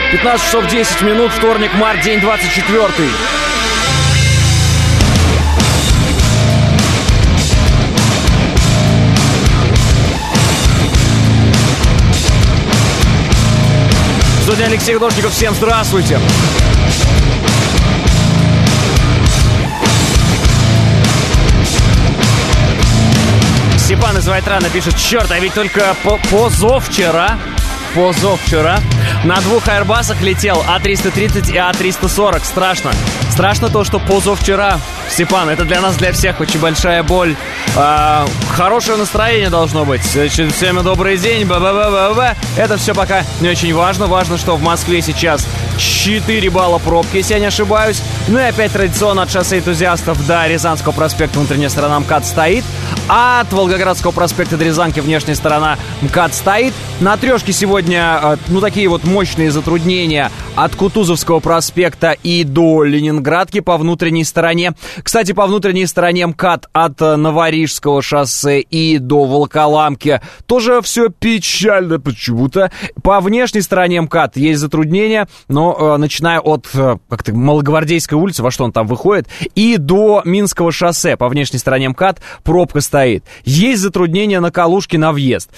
15 часов 10 минут, вторник, март, день 24-й. Студия Алексей Гудошников, всем здравствуйте. Степан из Вайтрана пишет: черт, а ведь только позавчера на двух Airbus'ах летел А330 и А340. Страшно то, что позавчера. Степан, это для нас, для всех очень большая боль. Хорошее настроение должно быть. Всем добрый день. Ба-ба-ба-ба-ба. Это все пока не очень важно. Важно, что в Москве сейчас 4 балла пробки, если я не ошибаюсь. Ну и опять традиционно от шоссе Энтузиастов до Рязанского проспекта внутренняя сторона МКАД стоит. А от Волгоградского проспекта до Рязанки внешняя сторона МКАД стоит. На трешке сегодня, такие вот мощные затруднения от Кутузовского проспекта и до Ленинградки по внутренней стороне. Кстати, по внутренней стороне МКАД от Новорижского шоссе и до Волоколамки тоже все печально почему-то. По внешней стороне МКАД есть затруднения, но начиная от Малогвардейской улицы, во что он там выходит, и до Минского шоссе по внешней стороне мкад пробка стоит. Есть затруднения на Калужке на въезд.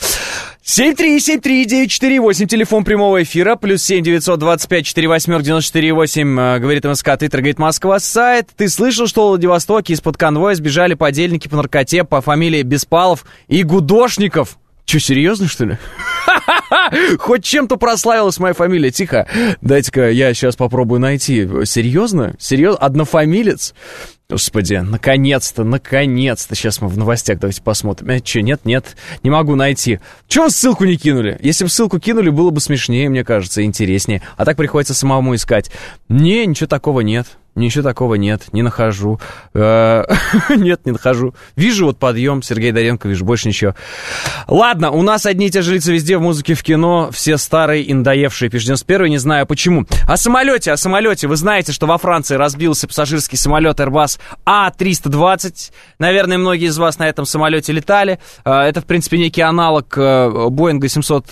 7373948, телефон прямого эфира, плюс 7 925 48 94,8, говорит МСК, Твиттер, говорит Москва, сайт. Ты слышал, что в Владивостоке из-под конвоя сбежали подельники по наркоте по фамилии Беспалов и Гудошников? Че, серьезно, что ли? Хоть чем-то прославилась моя фамилия. Тихо, дайте-ка я сейчас попробую найти. Серьезно? Серьезно? Однофамилец? Господи, наконец-то. Сейчас мы в новостях давайте посмотрим. Че, нет, не могу найти. Чего вы ссылку не кинули? Если бы ссылку кинули, было бы смешнее, мне кажется, интереснее. А так приходится самому искать. Ничего такого нет. Не нахожу. Нет, не нахожу. Вижу вот подъем, Сергей Доренко, вижу, больше ничего. Ладно, у нас одни и те же лица везде, в музыке, в кино, все старые и надоевшие, пишет 91-й, не знаю почему. О самолете, вы знаете, что во Франции разбился пассажирский самолет Airbus А320. Наверное, многие из вас на этом самолете летали. Это, в принципе, некий аналог Боинга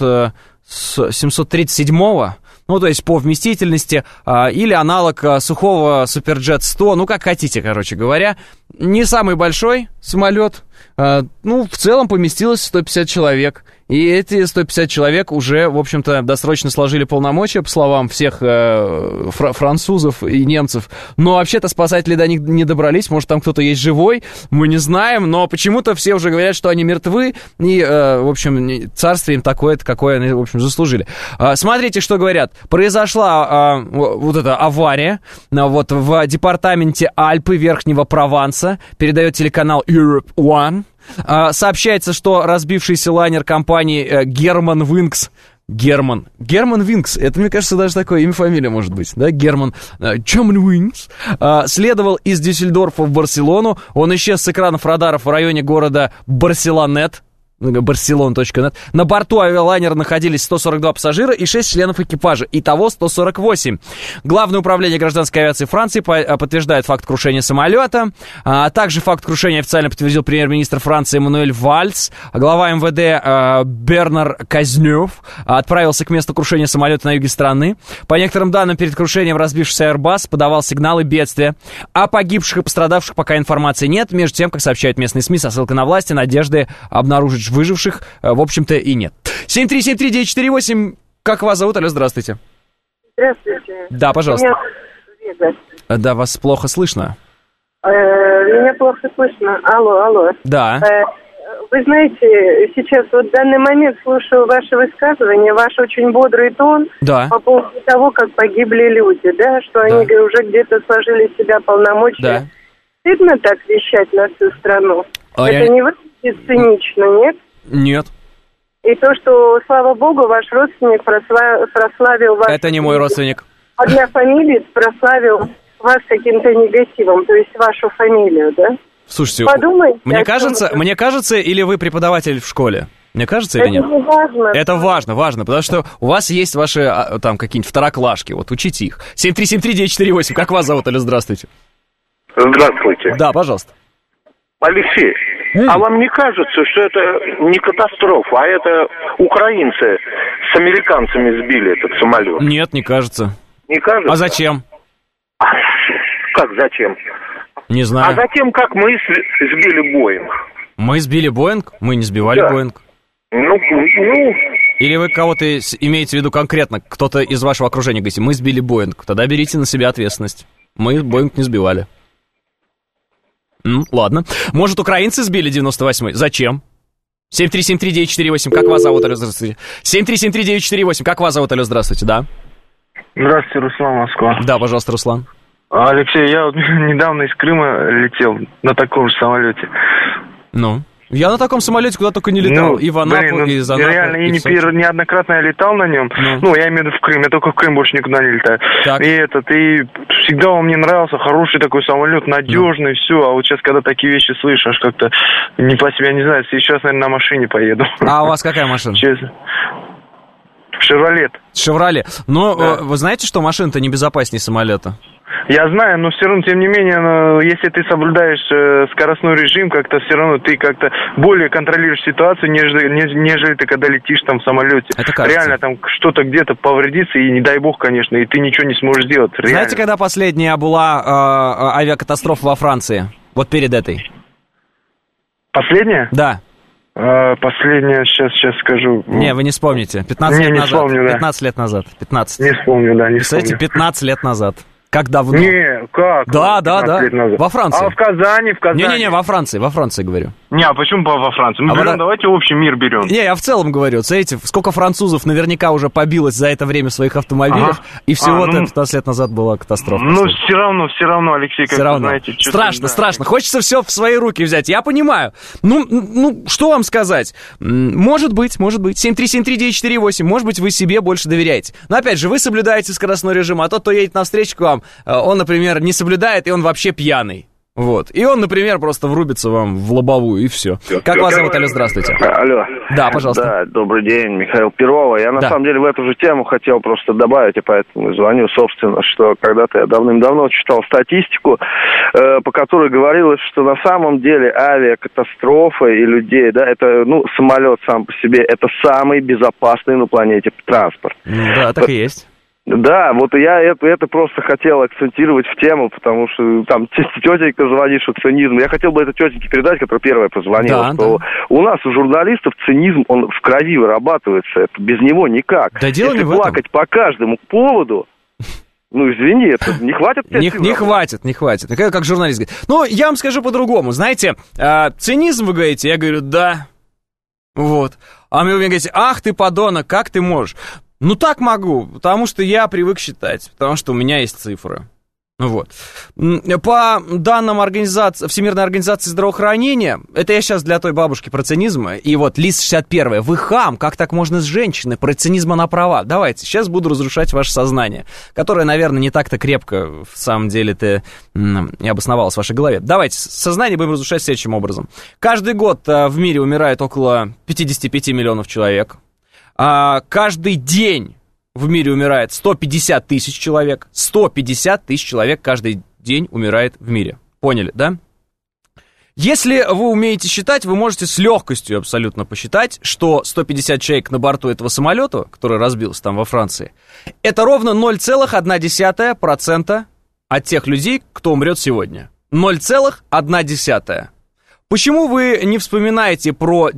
737-го. Ну, то есть по вместительности, или аналог сухого Суперджет 100, как хотите, короче говоря. Не самый большой самолет, в целом поместилось 150 человек. И эти 150 человек уже, в общем-то, досрочно сложили полномочия, по словам всех французов и немцев. Но вообще-то спасатели до них не добрались, может, там кто-то есть живой, мы не знаем, но почему-то все уже говорят, что они мертвы, и, в общем, царствие им такое-то, какое они, в общем, заслужили. Смотрите, что говорят. Произошла вот эта авария вот в департаменте Альпы Верхнего Прованса, передает телеканал Europe One. Сообщается, что разбившийся лайнер компании Germanwings, это, мне кажется, даже такое имя-фамилия может быть, да, Germanwings, следовал из Дюссельдорфа в Барселону. Он исчез с экранов радаров в районе города Барселонет. Barcelona.net. На борту авиалайнера находились 142 пассажира и 6 членов экипажа. Итого 148. Главное управление гражданской авиации Франции подтверждает факт крушения самолета. Также факт крушения официально подтвердил премьер-министр Франции Эммануэль Вальс. Глава МВД Бернар Казнёв отправился к месту крушения самолета на юге страны. По некоторым данным, перед крушением разбившийся Airbus подавал сигналы бедствия. О погибших и пострадавших пока информации нет. Между тем, как сообщают местные СМИ со ссылкой на власти, надежды обнаружить выживших, в общем-то, и нет. 7373948, как вас зовут? Алло, здравствуйте. Здравствуйте. Да, пожалуйста. Да, вас плохо слышно. Меня плохо слышно. Алло. Да. Вы знаете, сейчас вот в данный момент слушаю ваше высказывание, ваш очень бодрый тон по поводу того, как погибли люди, да, что они уже где-то сложили в себя полномочия. Да. Стыдно так вещать на всю страну. Это не выглядит цинично, нет? Нет. И то, что, слава богу, ваш родственник прославил вас... Это не мой родственник. Однофамилец прославил вас каким-то негативом, то есть вашу фамилию, да? Слушайте, подумайте, мне кажется, или вы преподаватель в школе? Мне кажется, или нет? Это важно. Это важно, потому что у вас есть ваши там какие-нибудь второклашки, вот учите их. 7373948, как вас зовут? Алло, здравствуйте. Здравствуйте. Да, пожалуйста. Алексей, А вам не кажется, что это не катастрофа, а это украинцы с американцами сбили этот самолет? Нет, не кажется. Не кажется? А зачем? Как зачем? Не знаю. А затем, как мы сбили Боинг. Мы сбили Боинг? Мы не сбивали Боинг. Ну... Или вы кого-то имеете в виду конкретно, кто-то из вашего окружения говорите, мы сбили Боинг, тогда берите на себя ответственность. Мы Боинг не сбивали. Ладно. Может, украинцы сбили 98-й? Зачем? 7373948, как вас зовут? Алло, здравствуйте. 7373948, как вас зовут? Алло, здравствуйте, да? Здравствуйте, Руслан, Москва. Да, пожалуйста, Руслан. Алексей, я вот недавно из Крыма летел на таком же самолете. Ну? Я на таком самолете куда только не летал. И в Анапу, и из Анапы. Реально, и неоднократно я летал на нем. Я имею в виду в Крым. Я только в Крым больше никуда не летаю. Так. И всегда он мне нравился. Хороший такой самолет, надежный, все. А вот сейчас, когда такие вещи слышишь, аж как-то не по себе, не знаю. Сейчас, наверное, на машине поеду. А у вас какая машина? Честно. Шевроле. Но вы знаете, что машина-то небезопаснее самолета? Я знаю, но все равно, тем не менее, если ты соблюдаешь скоростной режим, как-то все равно ты как-то более контролируешь ситуацию, нежели ты когда летишь там в самолете. Реально там что-то где-то повредится, и не дай бог, конечно, и ты ничего не сможешь сделать. Реально. Знаете, когда последняя была авиакатастрофа во Франции? Вот перед этой. Последняя? Да. Последняя, сейчас скажу. Не, вы не вспомните. 15 лет назад. Вспомню, да. 15 лет назад. 15. Не вспомню, да, не Представляете, вспомню. 15 лет назад. Как давно? Не, как? Да. Во Франции. А в Казани? Не, во Франции говорю. Не, а почему во Франции? Давайте общий мир берем. Не, я в целом говорю. Смотрите, сколько французов наверняка уже побилось за это время своих автомобилей, и всего-то 15 лет назад была катастрофа. Ну, все равно, Алексей, как вы знаете. Страшно. Хочется все в свои руки взять. Я понимаю. Ну, что вам сказать? Может быть. 7373948. Может быть, вы себе больше доверяете. Но, опять же, вы соблюдаете скоростной режим, а тот, кто едет навстречу к вам, он, например, не соблюдает, и он вообще пьяный. Вот. И он, например, просто врубится вам в лобовую, и все. Как вас зовут? Алло, здравствуйте. Алло. Да, пожалуйста. Да, добрый день, Михаил Перова. Я, на самом деле, в эту же тему хотел просто добавить, и поэтому звоню, собственно, что когда-то я давным-давно читал статистику, по которой говорилось, что на самом деле авиакатастрофа и людей, да, это, самолет сам по себе, это самый безопасный на планете транспорт. Да, так и есть. Да, вот я это просто хотел акцентировать в тему, потому что там тетенька звонит, что цинизм. Я хотел бы это тетеньке передать, которая первая позвонила, что у нас, у журналистов, цинизм, он в крови вырабатывается, это без него никак. Да дело Если не в этом. плакать по каждому поводу, извини, это не хватит? Не хватит. Как журналист говорит. Я вам скажу по-другому. Знаете, цинизм, вы говорите, я говорю, да. Вот. А вы мне говорите, ах ты подонок, как ты можешь? Так могу, потому что я привык считать, потому что у меня есть цифры. Вот. По данным Всемирной организации здравоохранения, это я сейчас для той бабушки про цинизм, и вот лист 61, вы хам, как так можно с женщиной, про цинизм она права. Давайте, сейчас буду разрушать ваше сознание, которое, наверное, не так-то крепко, в самом деле-то, не обосновалось в вашей голове. Давайте, сознание будем разрушать следующим образом. Каждый год в мире умирает около 55 миллионов человек. Каждый день в мире умирает 150 тысяч человек. 150 тысяч человек каждый день умирает в мире. Поняли, да? Если вы умеете считать, вы можете с легкостью абсолютно посчитать, что 150 человек на борту этого самолета, который разбился там во Франции, это ровно 0,1% от тех людей, кто умрет сегодня. 0,1%. Почему вы не вспоминаете про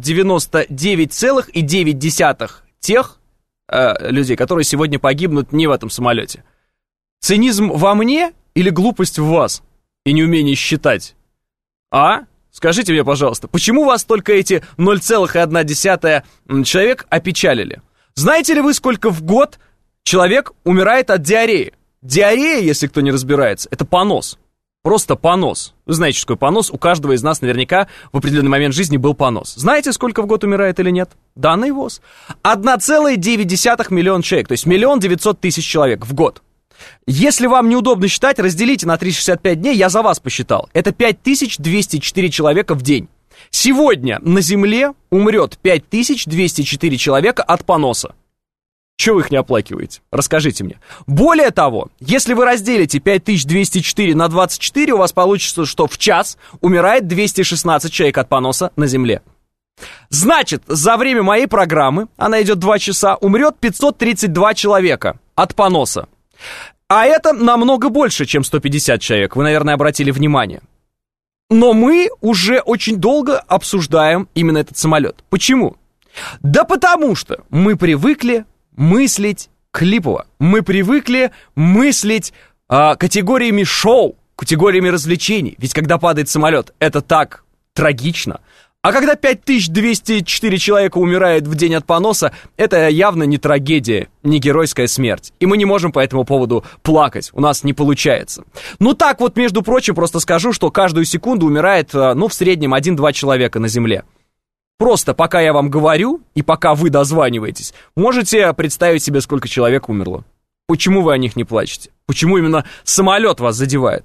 99,9% тех людей, которые сегодня погибнут не в этом самолете? Цинизм во мне или глупость в вас и неумение считать? Скажите мне, пожалуйста, почему вас только эти 0,1% человек опечалили? Знаете ли вы, сколько в год человек умирает от диареи? Диарея, если кто не разбирается, это понос. Просто понос. Вы знаете, что такое понос? У каждого из нас наверняка в определенный момент жизни был понос. Знаете, сколько в год умирает или нет? Данный ВОЗ. 1,9 миллиона человек, то есть 1 900 000 человек в год. Если вам неудобно считать, разделите на 365 дней, я за вас посчитал. Это 5204 человека в день. Сегодня на Земле умрет 5204 человека от поноса. Чего вы их не оплакиваете? Расскажите мне. Более того, если вы разделите 5204 на 24, у вас получится, что в час умирает 216 человек от поноса на Земле. Значит, за время моей программы, она идет 2 часа, умрет 532 человека от поноса. А это намного больше, чем 150 человек. Вы, наверное, обратили внимание. Но мы уже очень долго обсуждаем именно этот самолет. Почему? Да потому что мы привыкли мыслить клипово. Мы привыкли мыслить категориями шоу, категориями развлечений. Ведь когда падает самолет, это так трагично. А когда 5204 человека умирает в день от поноса, это явно не трагедия, не геройская смерть. И мы не можем по этому поводу плакать, у нас не получается. Ну так вот, между прочим, просто скажу, что каждую секунду умирает, в среднем 1-2 человека на Земле. Просто пока я вам говорю, и пока вы дозваниваетесь, можете представить себе, сколько человек умерло. Почему вы о них не плачете? Почему именно самолет вас задевает?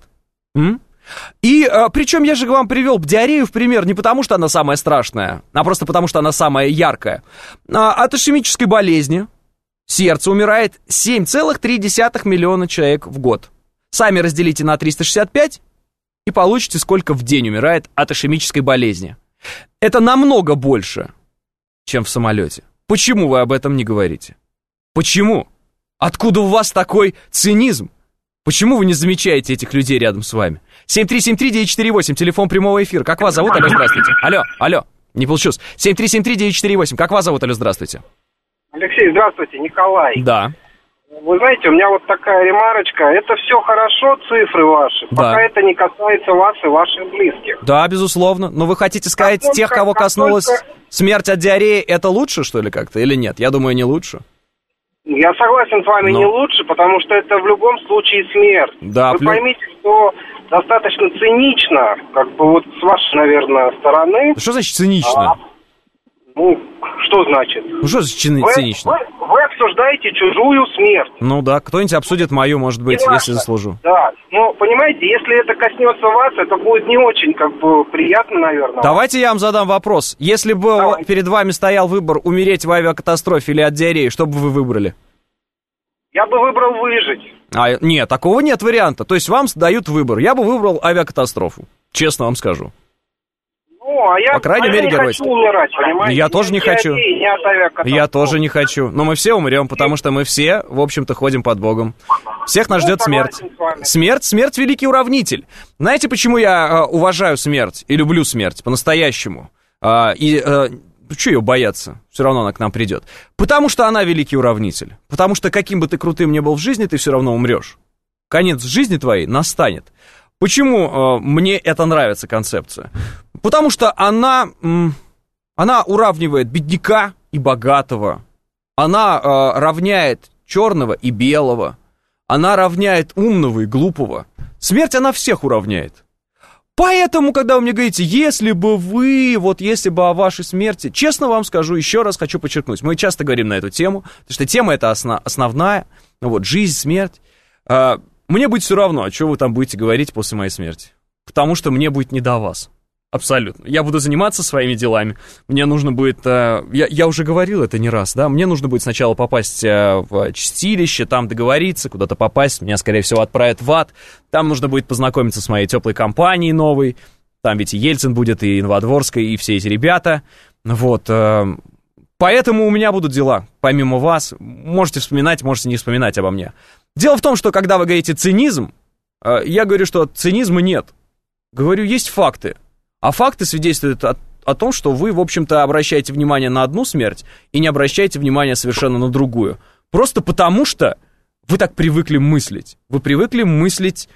И причем я же вам привел диарею в пример не потому, что она самая страшная, а просто потому, что она самая яркая. От ишемической болезни сердца умирает 7,3 миллиона человек в год. Сами разделите на 365 и получите, сколько в день умирает от ишемической болезни. Это намного больше, чем в самолете. Почему вы об этом не говорите? Почему? Откуда у вас такой цинизм? Почему вы не замечаете этих людей рядом с вами? 7373948, телефон прямого эфира. Как вас зовут? Алло, здравствуйте. Алло, не получилось. 7373948, как вас зовут? Алло, здравствуйте. Алексей, здравствуйте, Николай. Да. Вы знаете, у меня вот такая ремарочка. Это все хорошо, цифры ваши, да. Пока это не касается вас и ваших близких. Да, безусловно. Но вы хотите сказать, тех, кого коснулась смерть от диареи, это лучше, что ли, как-то? Или нет? Я думаю, не лучше. Я согласен с вами, не лучше, потому что это в любом случае смерть. Да, вы поймите, что достаточно цинично, как бы вот с вашей, наверное, стороны. Что значит цинично? Что значит? Что значит цинично? Вы обсуждаете чужую смерть. Ну да, кто-нибудь обсудит мою, может быть, если заслужу. Да, понимаете, если это коснется вас, это будет не очень, приятно, наверное. Давайте я вам задам вопрос. Если бы перед вами стоял выбор умереть в авиакатастрофе или от диареи, что бы вы выбрали? Я бы выбрал выжить. Нет, такого нет варианта. То есть вам дают выбор. Я бы выбрал авиакатастрофу, честно вам скажу. По крайней мере, геройство. Я не хочу умирать, понимаете? Я тоже не хочу. Я тоже не хочу. Но мы все умрем, потому что мы все, в общем-то, ходим под Богом. Всех нас ждет смерть. Смерть — великий уравнитель. Знаете, почему я уважаю смерть и люблю смерть по-настоящему? Что ее бояться? Все равно она к нам придет. Потому что она великий уравнитель. Потому что каким бы ты крутым ни был в жизни, ты все равно умрешь. Конец жизни твоей настанет. Почему мне это нравится, концепция? Потому что она уравнивает бедняка и богатого. Она равняет черного и белого. Она равняет умного и глупого. Смерть она всех уравняет. Поэтому, когда вы мне говорите, если бы о вашей смерти, честно вам скажу, еще раз хочу подчеркнуть, мы часто говорим на эту тему, потому что тема эта основная, жизнь, смерть. Мне будет все равно, что вы там будете говорить после моей смерти. Потому что мне будет не до вас. Абсолютно. Я буду заниматься своими делами. Мне нужно будет... Я уже говорил это не раз, да? Мне нужно будет сначала попасть в чистилище, там договориться, куда-то попасть. Меня, скорее всего, отправят в ад. Там нужно будет познакомиться с моей теплой компанией новой. Там ведь и Ельцин будет, и Новодворская, и все эти ребята. Поэтому у меня будут дела, помимо вас. Можете вспоминать, можете не вспоминать обо мне. Дело в том, что когда вы говорите цинизм, я говорю, что цинизма нет. Говорю, есть факты. А факты свидетельствуют о том, что вы, в общем-то, обращаете внимание на одну смерть и не обращаете внимания совершенно на другую. Просто потому что вы так привыкли мыслить. Вы привыкли мыслить,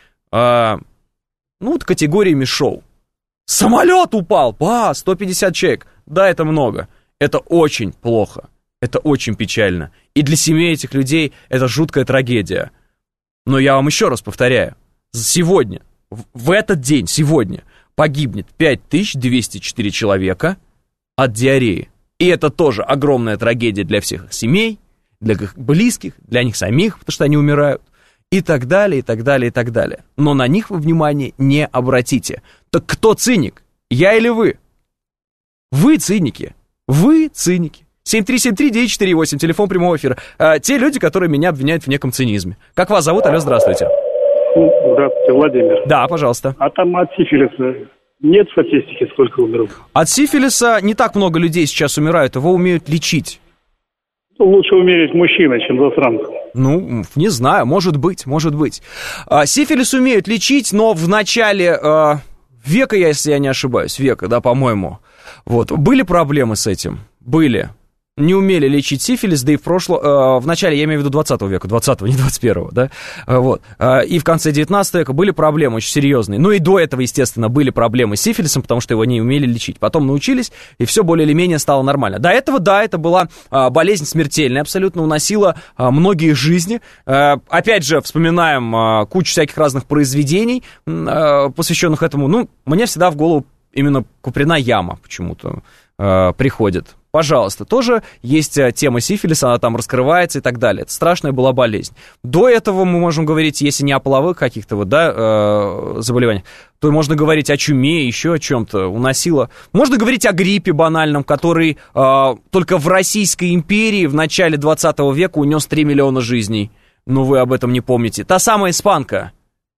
категориями шоу. Самолет упал, 150 человек. Да, это много. Это очень плохо. Это очень печально. И для семей этих людей это жуткая трагедия. Но я вам еще раз повторяю. Сегодня, в этот день, сегодня, погибнет 5204 человека от диареи. И это тоже огромная трагедия для всех их семей, для их близких, для них самих, потому что они умирают. И так далее, и так далее, и так далее. Но на них вы внимания не обратите. Так кто циник? Я или вы? Вы циники. Вы циники. 7373948, телефон прямого эфира. Те люди, которые меня обвиняют в неком цинизме. Как вас зовут? Алло, здравствуйте. Здравствуйте, Владимир. Да, пожалуйста. А там от сифилиса нет статистики, сколько умерло? От сифилиса не так много людей сейчас умирают, его умеют лечить. Лучше умереть мужчина, чем засранка. Ну, не знаю, может быть. Сифилис умеют лечить, но в начале века, если я не ошибаюсь, да, по-моему, вот, были проблемы с этим, были. Не умели лечить сифилис, да и в начале, я имею в виду 20 века, 20-го, не 21-го, да, вот, и в конце 19 века были проблемы очень серьезные, ну и до этого, естественно, были проблемы с сифилисом, потому что его не умели лечить, потом научились, и все более или менее стало нормально. До этого, да, это была болезнь смертельная, абсолютно уносила многие жизни, опять же, вспоминаем кучу всяких разных произведений, посвященных этому, ну, мне всегда в голову именно Куприна яма почему-то приходит. Пожалуйста, тоже есть тема сифилиса, она там раскрывается и так далее. Это страшная была болезнь. До этого мы можем говорить, если не о половых каких-то вот, да, заболеваниях, то можно говорить о чуме, еще о чем-то, уносило. Можно говорить о гриппе банальном, который только в Российской империи в начале 20 века унес 3 миллиона жизней. Ну, вы об этом не помните. Та самая испанка,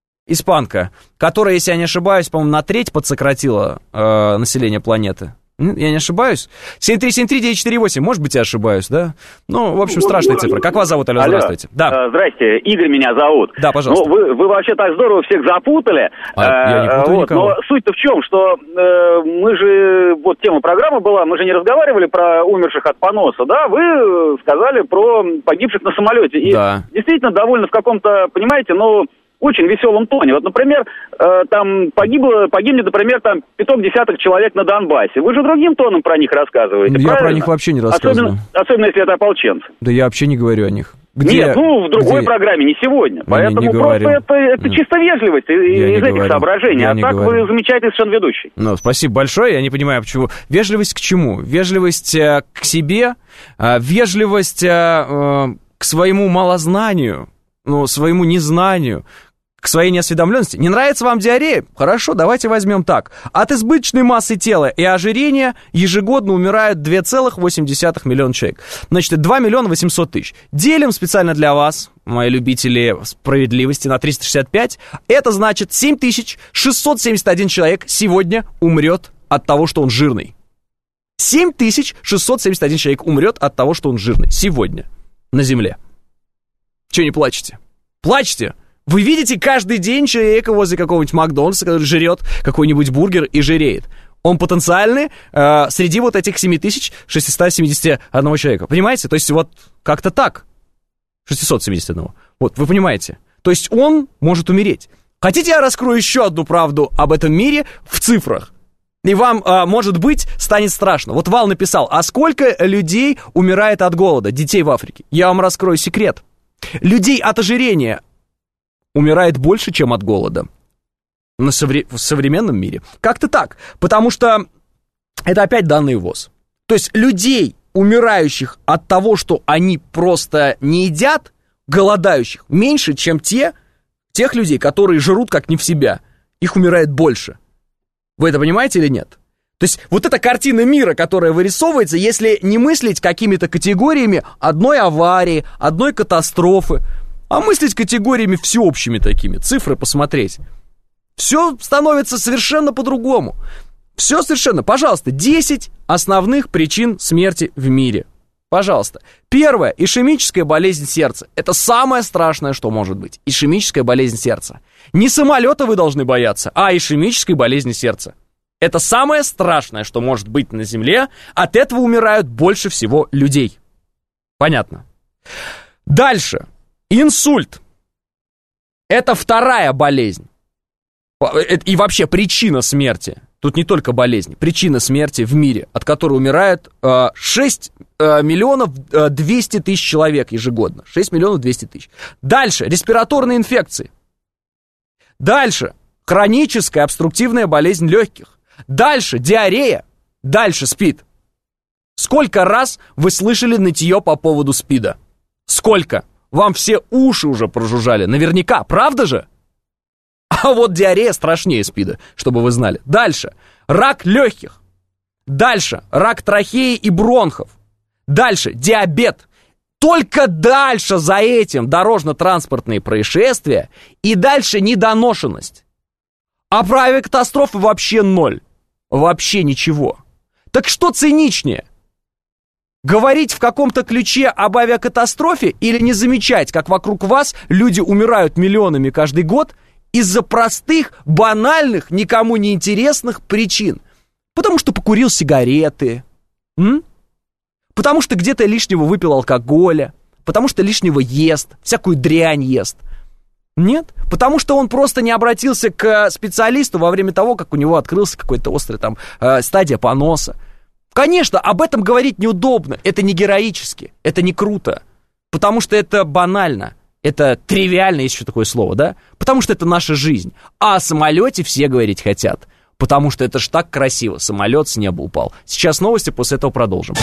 которая, если я не ошибаюсь, по-моему, на треть подсократила население планеты. Я не ошибаюсь? 7373948, может быть, я ошибаюсь, да? Ну, в общем, страшная цифра. Как вас зовут, Алло, здравствуйте. Да. Здрасте, Игорь меня зовут. Да, пожалуйста. Ну, вы вообще так здорово всех запутали. Я не путаю никого. Но суть-то в чем, что мы же, вот тема программы была, мы же не разговаривали про умерших от поноса, да? Вы сказали про погибших на самолете. И да. Действительно, довольно в каком-то, понимаете, очень веселом тоне. Вот, например, там погибнет, например, там 5 десятых человек на Донбассе. Вы же другим тоном про них рассказываете, Я про них вообще не рассказываю. Особенно если это ополченцы. Да я вообще не говорю о них. Нет, в другой программе, не сегодня. Поэтому не просто это чисто вежливость из этих соображений. А так вы замечательный совершенно ведущий. Ну, спасибо большое. Я не понимаю, почему. Вежливость к чему? Вежливость к себе, вежливость к своему малознанию, своему незнанию, к своей неосведомленности. Не нравится вам диарея? Хорошо, давайте возьмем так. От избыточной массы тела и ожирения ежегодно умирают 2,8 миллиона человек. Значит, 2 миллиона 800 тысяч. Делим специально для вас, мои любители справедливости, на 365. Это значит 7671 человек сегодня умрет от того, что он жирный. 7671 человек умрет от того, что он жирный. Сегодня. На земле. Чего не плачете? Плачете? Вы видите каждый день человека возле какого-нибудь Макдональдса, который жрет какой-нибудь бургер и жиреет. Он потенциальный среди вот этих 7671 человека. Понимаете? То есть вот как-то так. 671. Вот, вы понимаете? То есть он может умереть. Хотите, я раскрою еще одну правду об этом мире в цифрах? И вам, может быть, станет страшно. Вот Вал написал, а сколько людей умирает от голода, детей в Африке? Я вам раскрою секрет. Людей от ожирения умирает больше, чем от голода в современном мире. Как-то так. Потому что это опять данные ВОЗ. То есть людей, умирающих от того, что они просто не едят, голодающих, меньше, чем тех людей, которые жрут как не в себя. Их умирает больше. Вы это понимаете или нет? То есть вот эта картина мира, которая вырисовывается, если не мыслить какими-то категориями одной аварии, одной катастрофы, а мыслить категориями всеобщими такими, цифры посмотреть. Все становится совершенно по-другому. Все совершенно. Пожалуйста, 10 основных причин смерти в мире. Пожалуйста. Первое. Ишемическая болезнь сердца. Это самое страшное, что может быть. Ишемическая болезнь сердца. Не самолета вы должны бояться, а ишемической болезни сердца. Это самое страшное, что может быть на Земле. От этого умирают больше всего людей. Понятно. Дальше. Инсульт. Это вторая болезнь. И вообще причина смерти. Тут не только болезнь. Причина смерти в мире, от которой умирает 6 миллионов 200 тысяч человек ежегодно. 6 миллионов 200 тысяч. Дальше. Респираторные инфекции. Дальше. Хроническая обструктивная болезнь легких. Дальше. Диарея. Дальше. СПИД. Сколько раз вы слышали нытье по поводу СПИДа? Сколько? Вам все уши уже прожужжали, наверняка, правда же? А вот диарея страшнее СПИДа, чтобы вы знали. Дальше, рак легких. Дальше, рак трахеи и бронхов. Дальше, диабет. Только дальше за этим дорожно-транспортные происшествия и дальше недоношенность. А про авиакатастрофы вообще ноль. Вообще ничего. Так что циничнее? Говорить в каком-то ключе об авиакатастрофе или не замечать, как вокруг вас люди умирают миллионами каждый год из-за простых, банальных, никому не интересных причин? Потому что покурил сигареты, потому что где-то лишнего выпил алкоголя, потому что лишнего ест, всякую дрянь ест. Нет, потому что он просто не обратился к специалисту во время того, как у него открылся какой-то острый там стадия поноса. Конечно, об этом говорить неудобно, это не героически, это не круто, потому что это банально, это тривиально, есть еще такое слово, да? Потому что это наша жизнь, а о самолете все говорить хотят, потому что это ж так красиво, самолет с неба упал. Сейчас новости, после этого продолжим.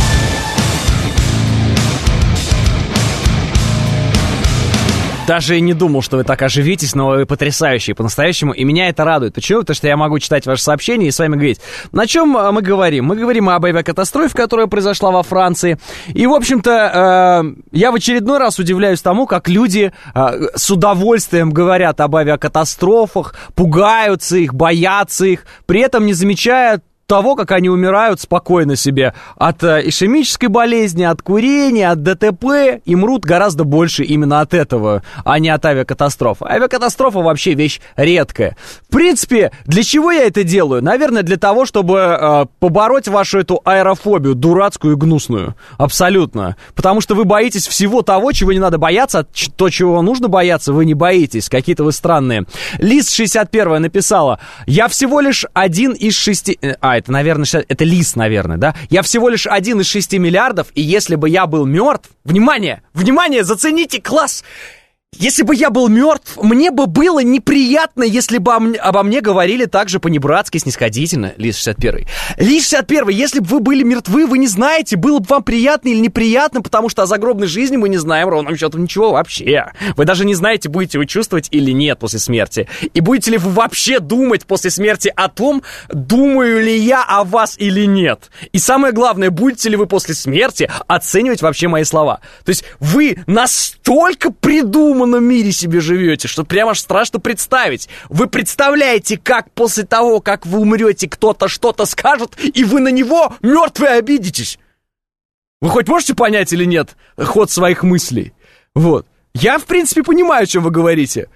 Даже и не думал, что вы так оживитесь, но вы потрясающие по-настоящему, и меня это радует. Почему? Потому что я могу читать ваши сообщения и с вами говорить. На чем мы говорим? Мы говорим об авиакатастрофе, которая произошла во Франции. И, в общем-то, я в очередной раз удивляюсь тому, как люди с удовольствием говорят об авиакатастрофах, пугаются их, боятся их, при этом не замечая того, как они умирают спокойно себе от ишемической болезни, от курения, от ДТП, и мрут гораздо больше именно от этого, а не от авиакатастроф. Авиакатастрофа вообще вещь редкая. В принципе, для чего я это делаю? Наверное, для того, чтобы побороть вашу эту аэрофобию, дурацкую и гнусную. Абсолютно. Потому что вы боитесь всего того, чего не надо бояться, а то, чего нужно бояться, вы не боитесь. Какие-то вы странные. Лиз 61 написала: «Я всего лишь один из 6... это, наверное, это Лис, наверное, да? Я всего лишь 1 из 6 миллиардов, и если бы я был мертв... Внимание! Внимание! Зацените! Класс! Если бы я был мертв, мне бы было неприятно, если бы обо мне говорили так же по-небратски, снисходительно. Лис 61. Лис 61. Если бы вы были мертвы, вы не знаете, было бы вам приятно или неприятно, потому что о загробной жизни мы не знаем ровным счетом ничего вообще. Вы даже не знаете, будете вы чувствовать или нет после смерти. И будете ли вы вообще думать после смерти о том, думаю ли я о вас или нет. И самое главное, будете ли вы после смерти оценивать вообще мои слова. То есть вы настолько придумали мире себе живете, что прямо аж страшно представить. Вы представляете, как после того, как вы умрете, кто-то что-то скажет, и вы на него, мертвые, обидитесь. Вы хоть можете понять или нет ход своих мыслей? Вот. Я, в принципе, понимаю, о чем вы говорите.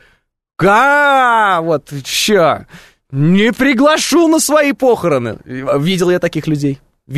Вот, ща. Не приглашу на свои похороны. Видел я таких людей.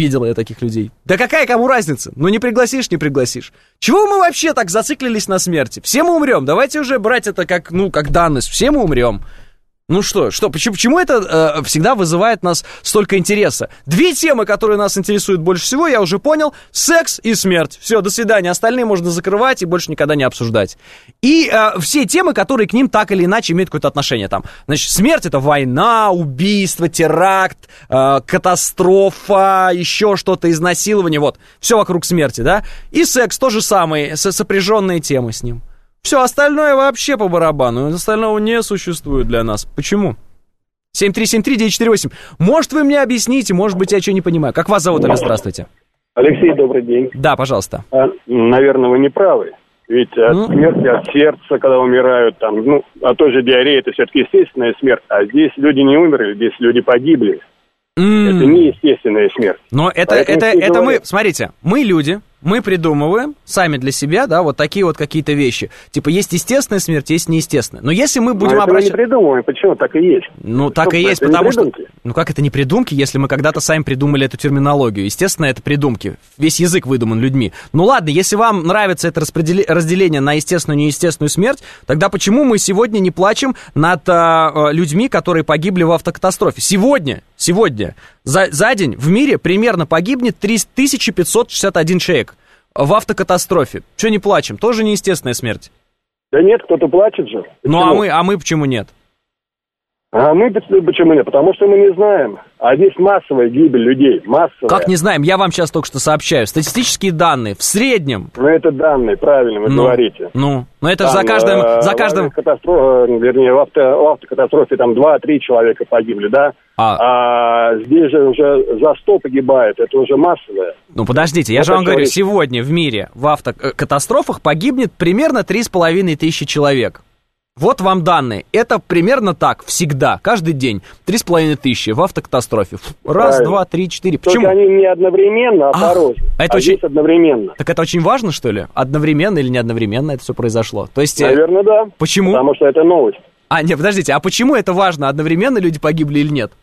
Да какая кому разница? Ну не пригласишь, не пригласишь. Чего мы вообще так зациклились на смерти? Все мы умрем. Давайте уже брать это как данность. Все мы умрем. Ну что, почему это всегда вызывает нас столько интереса? 2 темы, которые нас интересуют больше всего, я уже понял. Секс и смерть. Все, до свидания. Остальные можно закрывать и больше никогда не обсуждать. И все темы, которые к ним так или иначе имеют какое-то отношение. Там, значит, смерть — это война, убийство, теракт, катастрофа, еще что-то, изнасилование. Вот, все вокруг смерти, да? И секс — то же самое, сопряженные темы с ним. Все остальное вообще по барабану. Остального не существует для нас. Почему? 7373948. Может, вы мне объясните, может быть, я что не понимаю. Как вас зовут, Олег? Здравствуйте. Алексей, добрый день. Да, пожалуйста. Наверное, вы не правы. Ведь от смерти, от сердца, когда умирают, от той же диареи, это все-таки естественная смерть. А здесь люди не умерли, здесь люди погибли. Это неестественная смерть. Но это мы, смотрите, мы люди, мы придумываем сами для себя, да, вот такие вот какие-то вещи. Типа, есть естественная смерть, есть неестественная. Но если мы будем обращаться... мы не придумываем, почему? Так и есть. Ну, так и есть, потому что... Ну, как это не придумки, если мы когда-то сами придумали эту терминологию? Естественно, это придумки. Весь язык выдуман людьми. Ну, ладно, если вам нравится это разделение на естественную и неестественную смерть, тогда почему мы сегодня не плачем над людьми, которые погибли в автокатастрофе? Сегодня за день в мире примерно погибнет 3561 человек в автокатастрофе. Что не плачем? Тоже неестественная смерть. Да нет, кто-то плачет же. Почему? Ну, а мы почему нет? А мы почему нет? Потому что мы не знаем. А здесь массовая гибель людей, массовая. Как не знаем, я вам сейчас только что сообщаю. Статистические данные в среднем. Ну, это данные, правильно вы говорите. Но это же за каждым... Вернее, в автокатастрофе там 2-3 человека погибли, да? А здесь же уже за 100 погибает, это уже массовое. Ну, подождите, я же вам говорю, сегодня в мире в автокатастрофах погибнет примерно 3500 человек. Вот вам данные. Это примерно так, всегда, каждый день. 3500 в автокатастрофе. Раз, два, три, четыре. Почему? Только они не одновременно, а по-разному. Здесь одновременно. Так это очень важно, что ли? Одновременно или не одновременно это все произошло? То есть... Наверное, да. Почему? Потому что это новость. Нет, подождите, а почему это важно? Одновременно люди погибли или нет?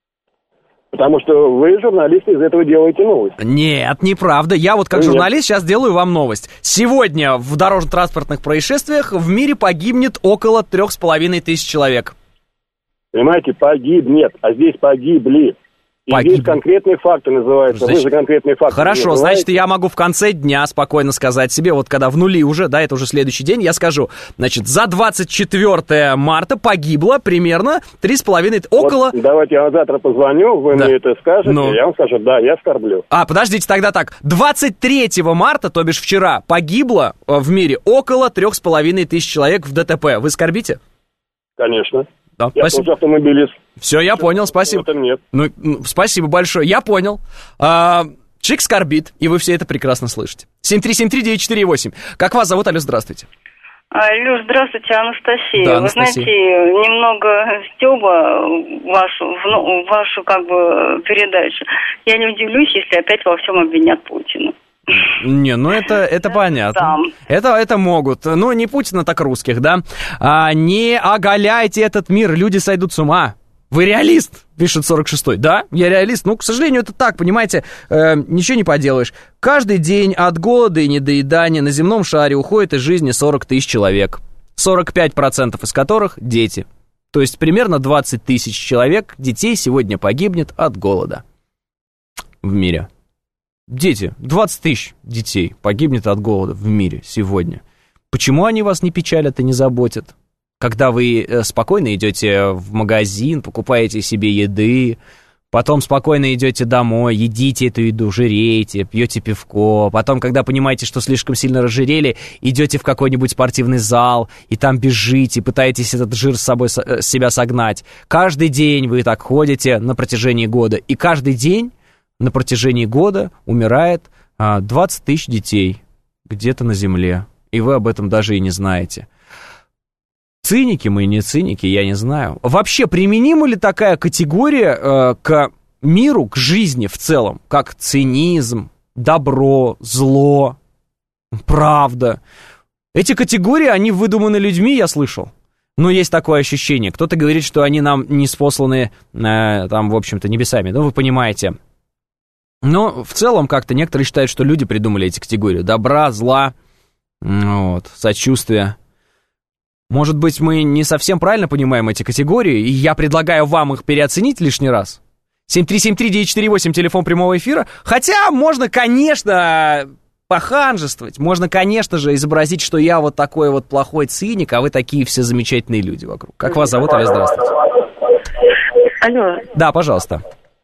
Потому что вы, журналисты, из этого делаете новость. Нет, неправда. Я вот как журналист сейчас делаю вам новость. Сегодня в дорожно-транспортных происшествиях в мире погибнет около 3500 человек. Понимаете, погибнет, а здесь погибли. И здесь конкретные факты называются. Вы же конкретные факты. Хорошо, значит, я могу в конце дня спокойно сказать себе, вот когда в нули уже, да, это уже следующий день, я скажу, значит, за 24 марта погибло примерно 3,5, около... Вот, давайте я вам завтра позвоню, вы мне это скажете, я вам скажу, да, я скорблю. Подождите, тогда так, 23 марта, то бишь вчера, погибло в мире около 3500 человек в ДТП. Вы скорбите? Конечно. Да, я тоже автомобилист. Все, я понял, спасибо. Нет. Ну, спасибо большое, я понял. Человек скорбит, и вы все это прекрасно слышите. 7373948. Как вас зовут, алло, здравствуйте. Алло, здравствуйте, Анастасия. Да, Вы знаете, немного стёба вашу как бы передачу. Я не удивлюсь, если опять во всем обвинят Путина. Не, ну это понятно. Это могут. Но не Путина, так русских, да? Не оголяйте этот мир, люди сойдут с ума. Вы реалист, пишет 46-й. Да, я реалист. Ну, к сожалению, это так, понимаете, ничего не поделаешь. Каждый день от голода и недоедания на земном шаре уходит из жизни 40 000 человек. 45% из которых дети. То есть примерно 20 000 человек, детей, сегодня погибнет от голода в мире. Дети, 20 000 детей погибнет от голода в мире сегодня. Почему они вас не печалят и не заботят? Когда вы спокойно идете в магазин, покупаете себе еды, потом спокойно идете домой, едите эту еду, жиреете, пьете пивко, потом, когда понимаете, что слишком сильно разжирели, идете в какой-нибудь спортивный зал, и там бежите, пытаетесь этот жир с себя согнать. Каждый день вы так ходите на протяжении года, и каждый день на протяжении года умирает 20 000 детей где-то на земле, и вы об этом даже и не знаете. Циники мы, не циники, я не знаю. Вообще, применима ли такая категория к миру, к жизни в целом, как цинизм, добро, зло, правда? Эти категории, они выдуманы людьми, я слышал. Но есть такое ощущение. Кто-то говорит, что они нам не спосланы, там, в общем-то, небесами. Ну, вы понимаете. Но в целом как-то некоторые считают, что люди придумали эти категории. Добра, зла, сочувствия. Может быть, мы не совсем правильно понимаем эти категории, и я предлагаю вам их переоценить лишний раз. 7373948, телефон прямого эфира. Хотя можно, конечно, поханжествовать. Можно, конечно же, изобразить, что я вот такой вот плохой циник, а вы такие все замечательные люди вокруг. Как вас зовут, Алло, здравствуйте. Алло. Да, пожалуйста.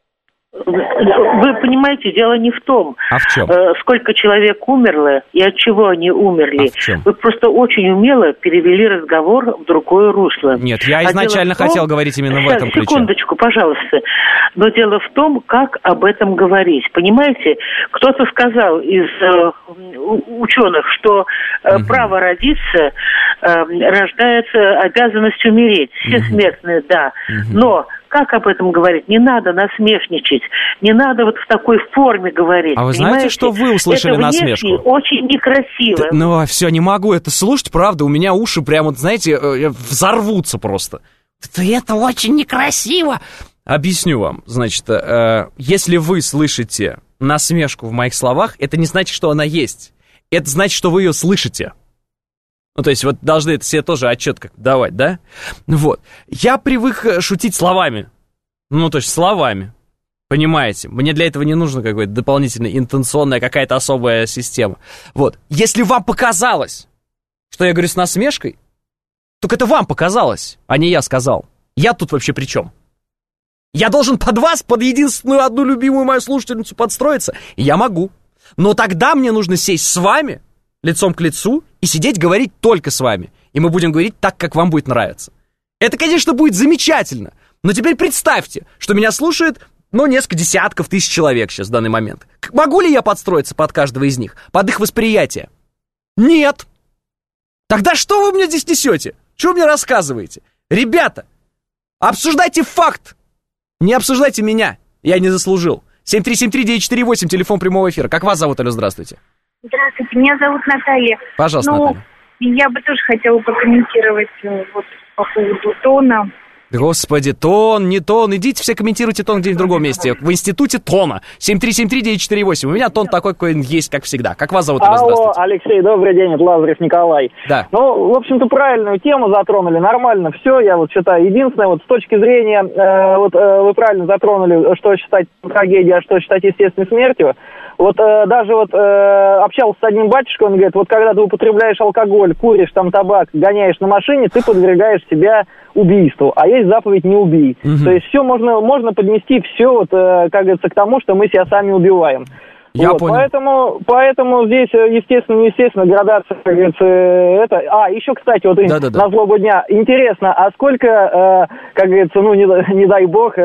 Вы понимаете, дело не в том, сколько человек умерло и от чего они умерли. Вы просто очень умело перевели разговор в другое русло. Нет, я изначально хотел говорить именно в этом ключе. Секундочку, пожалуйста. Но дело в том, как об этом говорить. Понимаете, кто-то сказал из ученых, что право родиться рождается обязанность умереть. Все смертные, да. Но как об этом говорить? Не надо насмешничать. Не надо вот в такой форме говорить. А вы знаете, что вы услышали насмешку? Это очень некрасиво. Ну, все, не могу это слушать, правда. У меня уши прям, вот, знаете, взорвутся просто. Это очень некрасиво. Объясню вам. Значит, если вы слышите насмешку в моих словах, это не значит, что она есть. Это значит, что вы ее слышите. Ну, то есть, вот должны это себе тоже отчет как давать, да? Вот. Я привык шутить словами. Ну, то есть, словами. Понимаете? Мне для этого не нужна какая-то дополнительная интенционная какая-то особая система. Вот. Если вам показалось, что я говорю с насмешкой, только это вам показалось, а не я сказал. Я тут вообще при чем? Я должен под вас, под единственную одну любимую мою слушательницу подстроиться? Я могу. Но тогда мне нужно сесть с вами, лицом к лицу, и сидеть говорить только с вами. И мы будем говорить так, как вам будет нравиться. Это, конечно, будет замечательно. Но теперь представьте, что меня слушает, несколько десятков тысяч человек сейчас в данный момент. Могу ли я подстроиться под каждого из них? Под их восприятие? Нет. Тогда что вы мне здесь несете? Что вы мне рассказываете? Ребята, обсуждайте факт. Не обсуждайте меня. Я не заслужил. 7373948, телефон прямого эфира. Как вас зовут, алло, здравствуйте? Здравствуйте, меня зовут Наталья. Пожалуйста, Наталья. Я бы тоже хотела прокомментировать по поводу тона. Господи, тон, не тон. Идите все комментируйте тон где-нибудь в другом месте. В институте тона. 7373948. У меня тон такой, какой есть, как всегда. Как вас зовут? Алло, Алексей, добрый день, это Лазарев Николай. Да. В общем-то, правильную тему затронули, нормально все, я считаю. Единственное, с точки зрения, вы правильно затронули, что считать трагедией, а что считать естественной смертью. Даже общался с одним батюшкой, он говорит, когда ты употребляешь алкоголь, куришь там табак, гоняешь на машине, ты подвергаешь себя убийству, а есть заповедь «не убий». То есть все можно поднести все, как говорится, к тому, что мы себя сами убиваем. Я понял. Поэтому здесь, естественно, градация, как говорится, это... еще, кстати, на злобу дня. Интересно, а сколько, как говорится, не дай бог,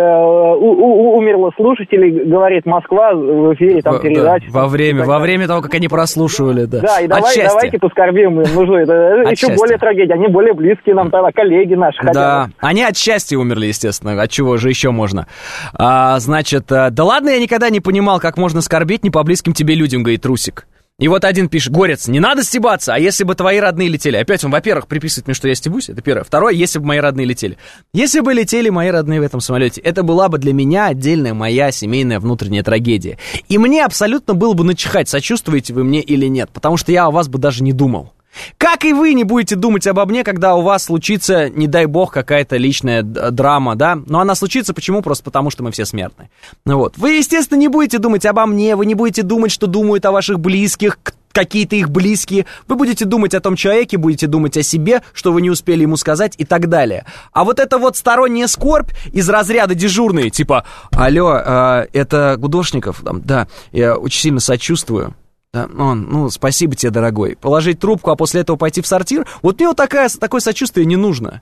умерло слушателей, говорит Москва в эфире, передач. Во время того, как они прослушивали, да. Да, и давайте поскорбим им. Это еще более трагедия. Они более близкие нам тогда, коллеги наши. Да, они от счастья умерли, естественно. От чего же еще можно? Да ладно, я никогда не понимал, как можно скорбеть не по близким тебе людям, говорит Русик. И один пишет, Горец, не надо стебаться, а если бы твои родные летели? Опять он, во-первых, приписывает мне, что я стебусь, это первое. Второе, если бы мои родные летели. Если бы летели мои родные в этом самолете, это была бы для меня отдельная моя семейная внутренняя трагедия. И мне абсолютно было бы начихать, сочувствуете вы мне или нет, потому что я о вас бы даже не думал. Как и вы не будете думать обо мне, когда у вас случится, не дай бог, какая-то личная драма, да? Но она случится почему? Просто потому, что мы все смертны. Вы, естественно, не будете думать обо мне, вы не будете думать, что думают о ваших близких, какие-то их близкие. Вы будете думать о том человеке, будете думать о себе, что вы не успели ему сказать и так далее. А это сторонняя скорбь из разряда дежурные, типа, алло, это Гудошников? Да, я очень сильно сочувствую. Да, спасибо тебе, дорогой. Положить трубку, а после этого пойти в сортир. Мне такое сочувствие не нужно.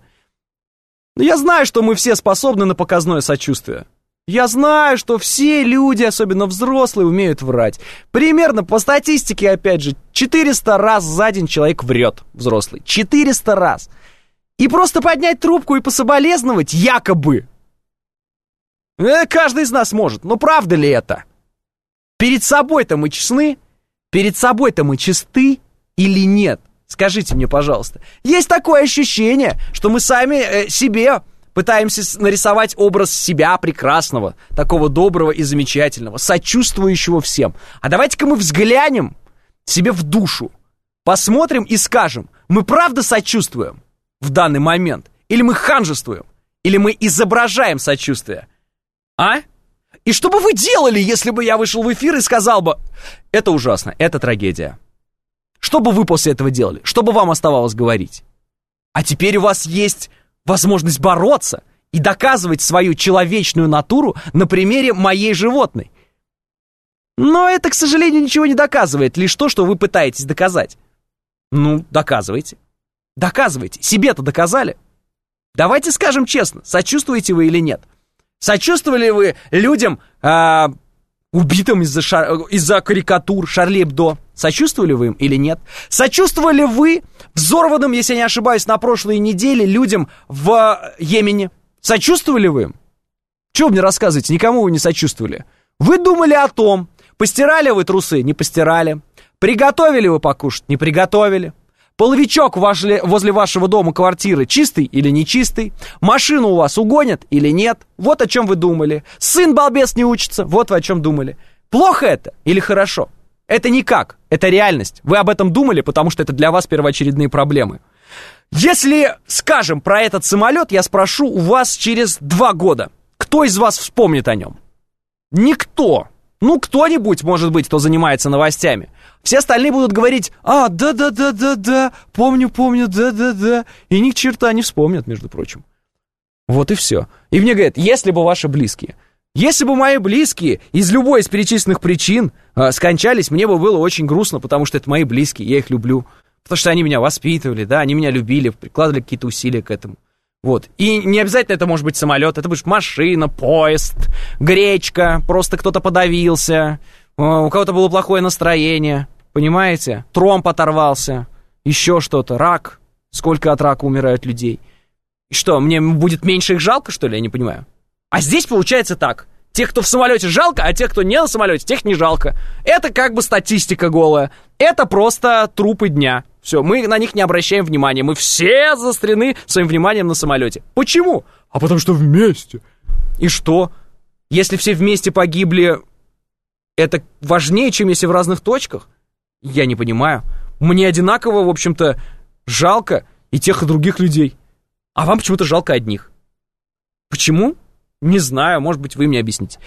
Но я знаю, что мы все способны на показное сочувствие. Я знаю, что все люди, особенно взрослые, умеют врать. Примерно по статистике, опять же, 400 раз за день человек врет, взрослый. 400 раз. И просто поднять трубку и пособолезновать, якобы. Каждый из нас может. Но правда ли это? Перед собой-то мы честны? Перед собой-то мы чисты или нет? Скажите мне, пожалуйста. Есть такое ощущение, что мы сами себе пытаемся нарисовать образ себя прекрасного, такого доброго и замечательного, сочувствующего всем. А давайте-ка мы взглянем себе в душу, посмотрим и скажем, мы правда сочувствуем в данный момент? Или мы ханжествуем? Или мы изображаем сочувствие? А? И что бы вы делали, если бы я вышел в эфир и сказал бы, это ужасно, это трагедия? Что бы вы после этого делали? Что бы вам оставалось говорить? А теперь у вас есть возможность бороться и доказывать свою человечную натуру на примере моей животной. Но это, к сожалению, ничего не доказывает, лишь то, что вы пытаетесь доказать. Доказывайте. Доказывайте. Себе-то доказали. Давайте скажем честно, сочувствуете вы или нет? Сочувствовали вы людям, убитым из-за карикатур Шарли Эбдо? Сочувствовали вы им или нет? Сочувствовали вы взорванным, если я не ошибаюсь, на прошлой неделе людям в Йемене? Сочувствовали вы им? Чего вы мне рассказываете? Никому вы не сочувствовали. Вы думали о том, постирали вы трусы? Не постирали. Приготовили вы покушать? Не приготовили. Половичок возле вашего дома, квартиры, чистый или нечистый? Машину у вас угонят или нет? Вот о чем вы думали. Сын балбес не учится, вот вы о чем думали. Плохо это или хорошо? Это никак, это реальность. Вы об этом думали, потому что это для вас первоочередные проблемы. Если скажем про этот самолет, я спрошу у вас через 2 года. Кто из вас вспомнит о нем? Никто. Кто-нибудь, может быть, кто занимается новостями. Все остальные будут говорить, да, помню, да. И ни черта не вспомнят, между прочим. Вот и все. И мне говорят, если бы ваши близкие, если бы мои близкие из любой из перечисленных причин скончались, мне бы было очень грустно, потому что это мои близкие, я их люблю. Потому что они меня воспитывали, да, они меня любили, прикладывали какие-то усилия к этому. Вот. И не обязательно это может быть самолет, это может быть машина, поезд, гречка, просто кто-то подавился, у кого-то было плохое настроение, понимаете? Тромб оторвался, еще что-то, рак. Сколько от рака умирают людей. И что, мне будет меньше их жалко, что ли? Я не понимаю. А здесь получается так. Тех, кто в самолете, жалко, а тех, кто не на самолете, тех не жалко. Это как бы статистика голая. Это просто трупы дня. Все, мы на них не обращаем внимания. Мы все заострены своим вниманием на самолете. Почему? А потому что вместе. И что? Если все вместе погибли, это важнее, чем если в разных точках? Я не понимаю. Мне одинаково, в общем-то, жалко и тех, и других людей. А вам почему-то жалко одних. Почему? Не знаю, может быть, вы мне объясните.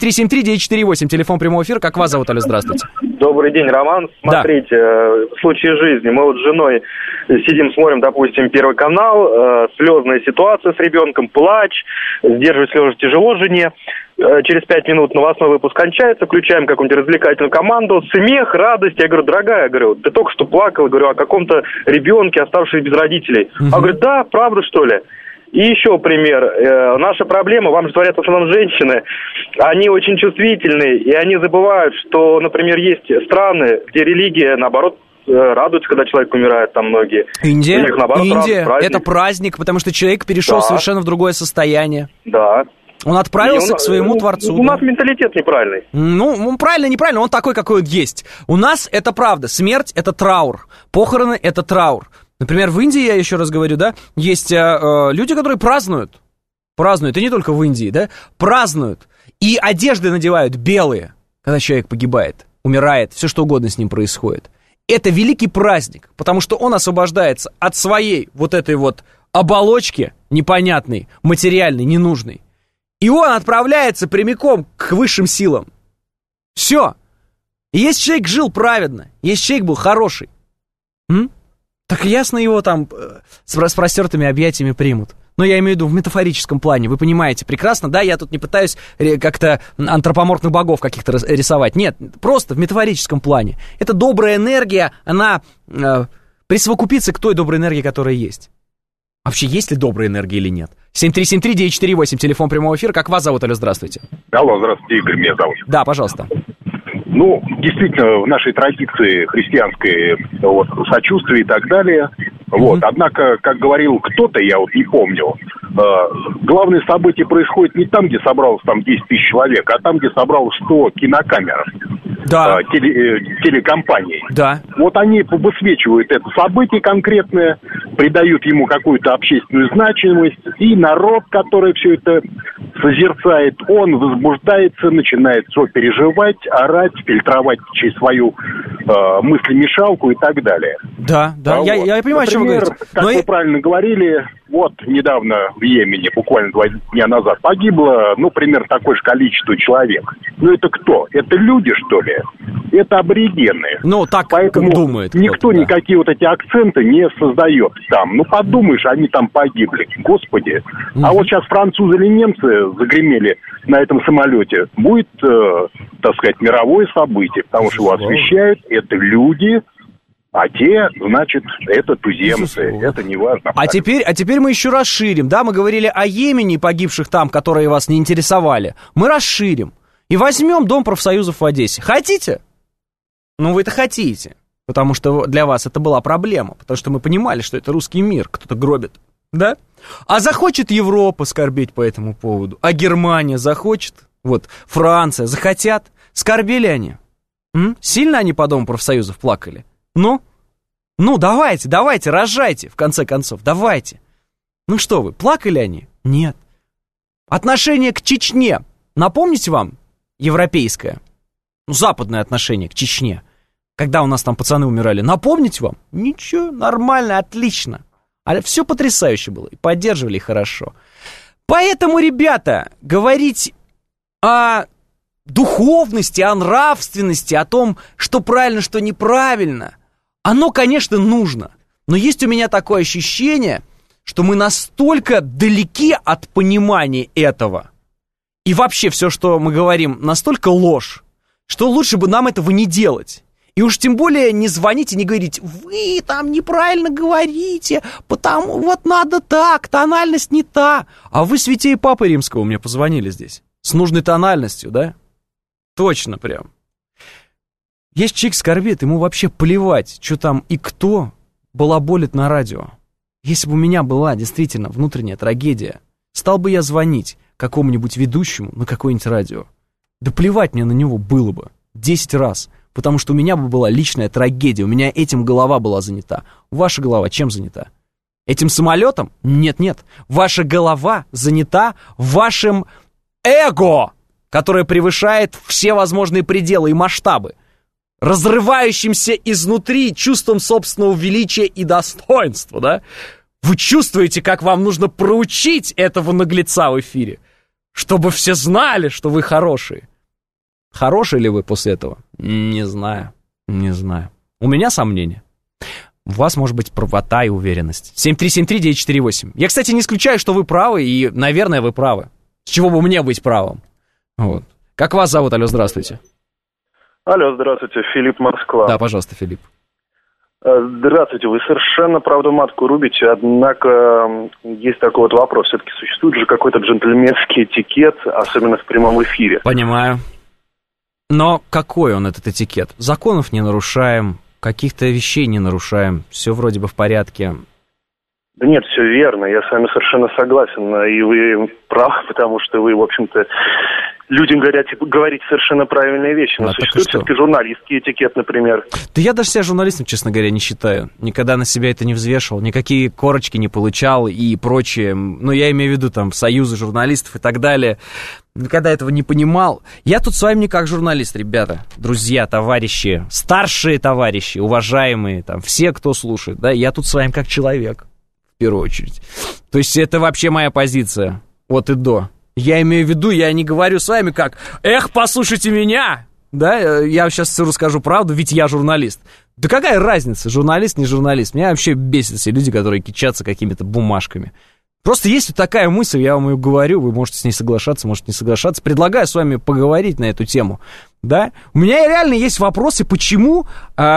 7373948, телефон прямого эфира. Как вас зовут, алло, здравствуйте. Добрый день, Роман. Смотрите, да. В случае жизни мы вот с женой сидим, смотрим, допустим, Первый канал, слезная ситуация с ребенком, плач, сдерживать слезы тяжело жене. Через 5 минут новостной выпуск кончается, включаем какую-нибудь развлекательную команду, смех, радость. Я говорю, дорогая, говорю, ты только что плакала, говорю, о каком-то ребенке, оставшемся без родителей. А говорит, да, правда, что ли? И еще пример. Наша проблема, вам же говорят в основном женщины, они очень чувствительны, и они забывают, что, например, есть страны, где религия, наоборот, радуется, когда человек умирает, там многие. Индия, них, наоборот, Индия, это праздник, потому что человек перешел совершенно в другое состояние. Да. Он отправился к своему Творцу. У нас менталитет неправильный. Ну, правильно, неправильно, он такой, какой он есть. У нас это правда, смерть — это траур, похороны — это траур. Например, в Индии, я еще раз говорю, да, есть люди, которые празднуют, и не только в Индии, да, празднуют, и одежды надевают белые, когда человек погибает, умирает, все что угодно с ним происходит. Это великий праздник, потому что он освобождается от своей вот этой вот оболочки непонятной, материальной, ненужной, и он отправляется прямиком к высшим силам. Все. И если человек жил праведно, если человек был хороший, так ясно, его там с простертыми объятиями примут. Но я имею в виду в метафорическом плане, вы понимаете прекрасно, да, я тут не пытаюсь как-то антропоморфных богов каких-то рисовать, нет, просто в метафорическом плане. Эта добрая энергия, она присовокупится к той доброй энергии, которая есть. Вообще, есть ли добрая энергия или нет? 7373948, телефон прямого эфира, как вас зовут, алло, здравствуйте. Алло, здравствуйте, Игорь, меня зовут. Да, пожалуйста. Ну, действительно, в нашей традиции христианской вот, сочувствие и так далее. Вот. Однако, как говорил кто-то, я вот не помню, главное событие происходит не там, где собралось там 10 тысяч человек, а там, где собралось 100 кинокамер. Да. Телекомпаний. Да. Вот они высвечивают это событие конкретное, придают ему какую-то общественную значимость, и народ, который все это созерцает, он возбуждается, начинает сопереживать, орать, фильтровать через свою мыслемешалку и так далее. Да, да, я понимаю, о чем вы говорите. Как вы правильно говорили, вот недавно в Йемене, буквально 2 дня назад, погибло, примерно такое же количество человек. Но это кто? Это люди, что ли? Это аборигены. Ну, так поэтому думает никто никакие вот эти акценты не создает там. Ну, подумаешь, они там погибли. Господи. А вот сейчас французы или немцы загремели на этом самолете. Будет, так сказать, мировое событие, потому что его освещают. Это люди... А те, значит, это туземцы, это не важно. А теперь мы еще расширим, да, мы говорили о Йемене, погибших там, которые вас не интересовали. Мы расширим и возьмем Дом профсоюзов в Одессе. Хотите? Ну, вы это хотите, потому что для вас это была проблема, потому что мы понимали, что это русский мир, кто-то гробит, да? А захочет Европа скорбеть по этому поводу, а Германия захочет, вот, Франция, захотят, скорбели они? Сильно они по Дому профсоюзов плакали? Ну, давайте, рожайте, в конце концов, давайте. Ну что вы, плакали они? Нет. Отношение к Чечне, напомните вам, европейское, западное отношение к Чечне, когда у нас там пацаны умирали, напомнить вам? Ничего, нормально, отлично. А все потрясающе было, и поддерживали хорошо. Поэтому, ребята, говорить о духовности, о нравственности, о том, что правильно, что неправильно, оно, конечно, нужно. Но есть у меня такое ощущение, что мы настолько далеки от понимания этого. И вообще все, что мы говорим, настолько ложь, что лучше бы нам этого не делать. И уж тем более не звонить и не говорить: вы там неправильно говорите, потому вот надо так, тональность не та. А вы святей Папы Римского мне позвонили здесь. С нужной тональностью, да? Точно прям. Есть человек скорбит, ему вообще плевать, что там и кто балаболит на радио. Если бы у меня была действительно внутренняя трагедия, стал бы я звонить какому-нибудь ведущему на какое-нибудь радио. Да плевать мне на него было бы 10 раз, потому что у меня бы была личная трагедия, у меня этим голова была занята. Ваша голова чем занята? Этим самолетом? Нет-нет. Ваша голова занята вашим эго, которое превышает все возможные пределы и масштабы, разрывающимся изнутри чувством собственного величия и достоинства, да? Вы чувствуете, как вам нужно проучить этого наглеца в эфире, чтобы все знали, что вы хорошие. Хорошие ли вы после этого? Не знаю. У меня сомнения. У вас может быть правота и уверенность. 7373948. Я, кстати, не исключаю, что вы правы, и, наверное, вы правы. С чего бы мне быть правым? Вот. Как вас зовут? Алло, здравствуйте. Алло, здравствуйте, Филипп, Москва. Да, пожалуйста, Филипп. Здравствуйте, вы совершенно правду матку рубите, однако есть такой вот вопрос. Все-таки существует же какой-то джентльменский этикет, особенно в прямом эфире. Понимаю. Но какой он, этот этикет? Законов не нарушаем, каких-то вещей не нарушаем, все вроде бы в порядке. Да нет, все верно, я с вами совершенно согласен, и вы правы, потому что вы, в общем-то, людям говорите совершенно правильные вещи. Но существует все-таки журналистский этикет, например. Да я даже себя журналистом, честно говоря, не считаю. Никогда на себя это не взвешивал, никакие корочки не получал и прочее. Ну, я имею в виду там союзы журналистов и так далее. Никогда этого не понимал. Я тут с вами не как журналист, ребята, друзья, товарищи, старшие товарищи, уважаемые, там, все, кто слушает, да, я тут с вами как человек, в первую очередь. То есть это вообще моя позиция, от и до. Я имею в виду, я не говорю с вами как: эх, послушайте меня, да, я сейчас расскажу правду, ведь я журналист. Да какая разница, журналист, не журналист? Меня вообще бесят все люди, которые кичатся какими-то бумажками. Просто есть вот такая мысль, я вам ее говорю, вы можете с ней соглашаться, можете не соглашаться. Предлагаю с вами поговорить на эту тему, да. У меня реально есть вопросы, почему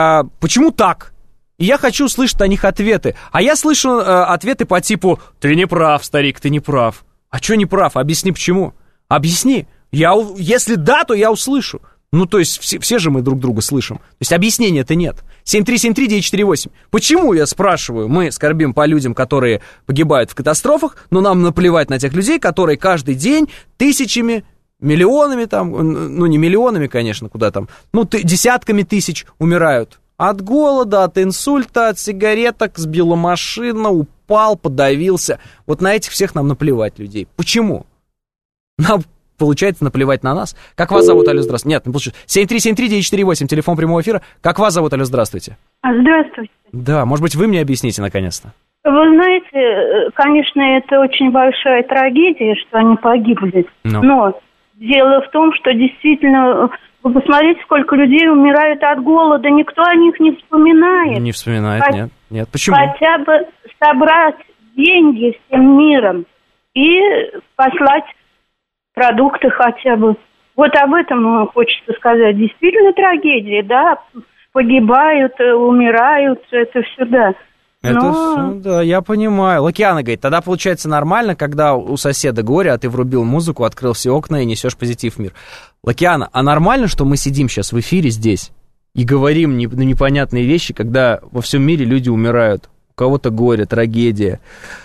так? И я хочу услышать на них ответы. А я слышу ответы по типу: ты не прав, старик, ты не прав. А что не прав? Объясни, почему. Объясни. Если да, то я услышу. Ну, то есть все же мы друг друга слышим. То есть объяснения-то нет. 7373948. Почему, я спрашиваю, мы скорбим по людям, которые погибают в катастрофах, но нам наплевать на тех людей, которые каждый день тысячами, миллионами там, ну, не миллионами, конечно, куда там, ну, десятками тысяч умирают от голода, от инсульта, от сигареток, сбила машина, упал, подавился. Вот на этих всех нам наплевать людей. Почему? Нам получается наплевать на нас. Как вас зовут, алло, здравствуйте? Нет, не получилось. 7373948, телефон прямого эфира. Как вас зовут, алло, здравствуйте? Здравствуйте. Да, может быть, вы мне объясните, наконец-то. Вы знаете, конечно, это очень большая трагедия, что они погибли. Но дело в том, что действительно, вы посмотрите, сколько людей умирают от голода, никто о них не вспоминает. Не вспоминает, нет. Почему? Хотя бы собрать деньги всем миром и послать продукты хотя бы. Вот об этом хочется сказать. Действительно трагедия, да, погибают, умирают, это все, да. Это все, да, я понимаю. Лукьяна говорит, тогда получается нормально, когда у соседа горе, а ты врубил музыку, открыл все окна и несешь позитив в мир. Лукьяна, а нормально, что мы сидим сейчас в эфире здесь и говорим непонятные вещи, когда во всем мире люди умирают, у кого-то горе, трагедия.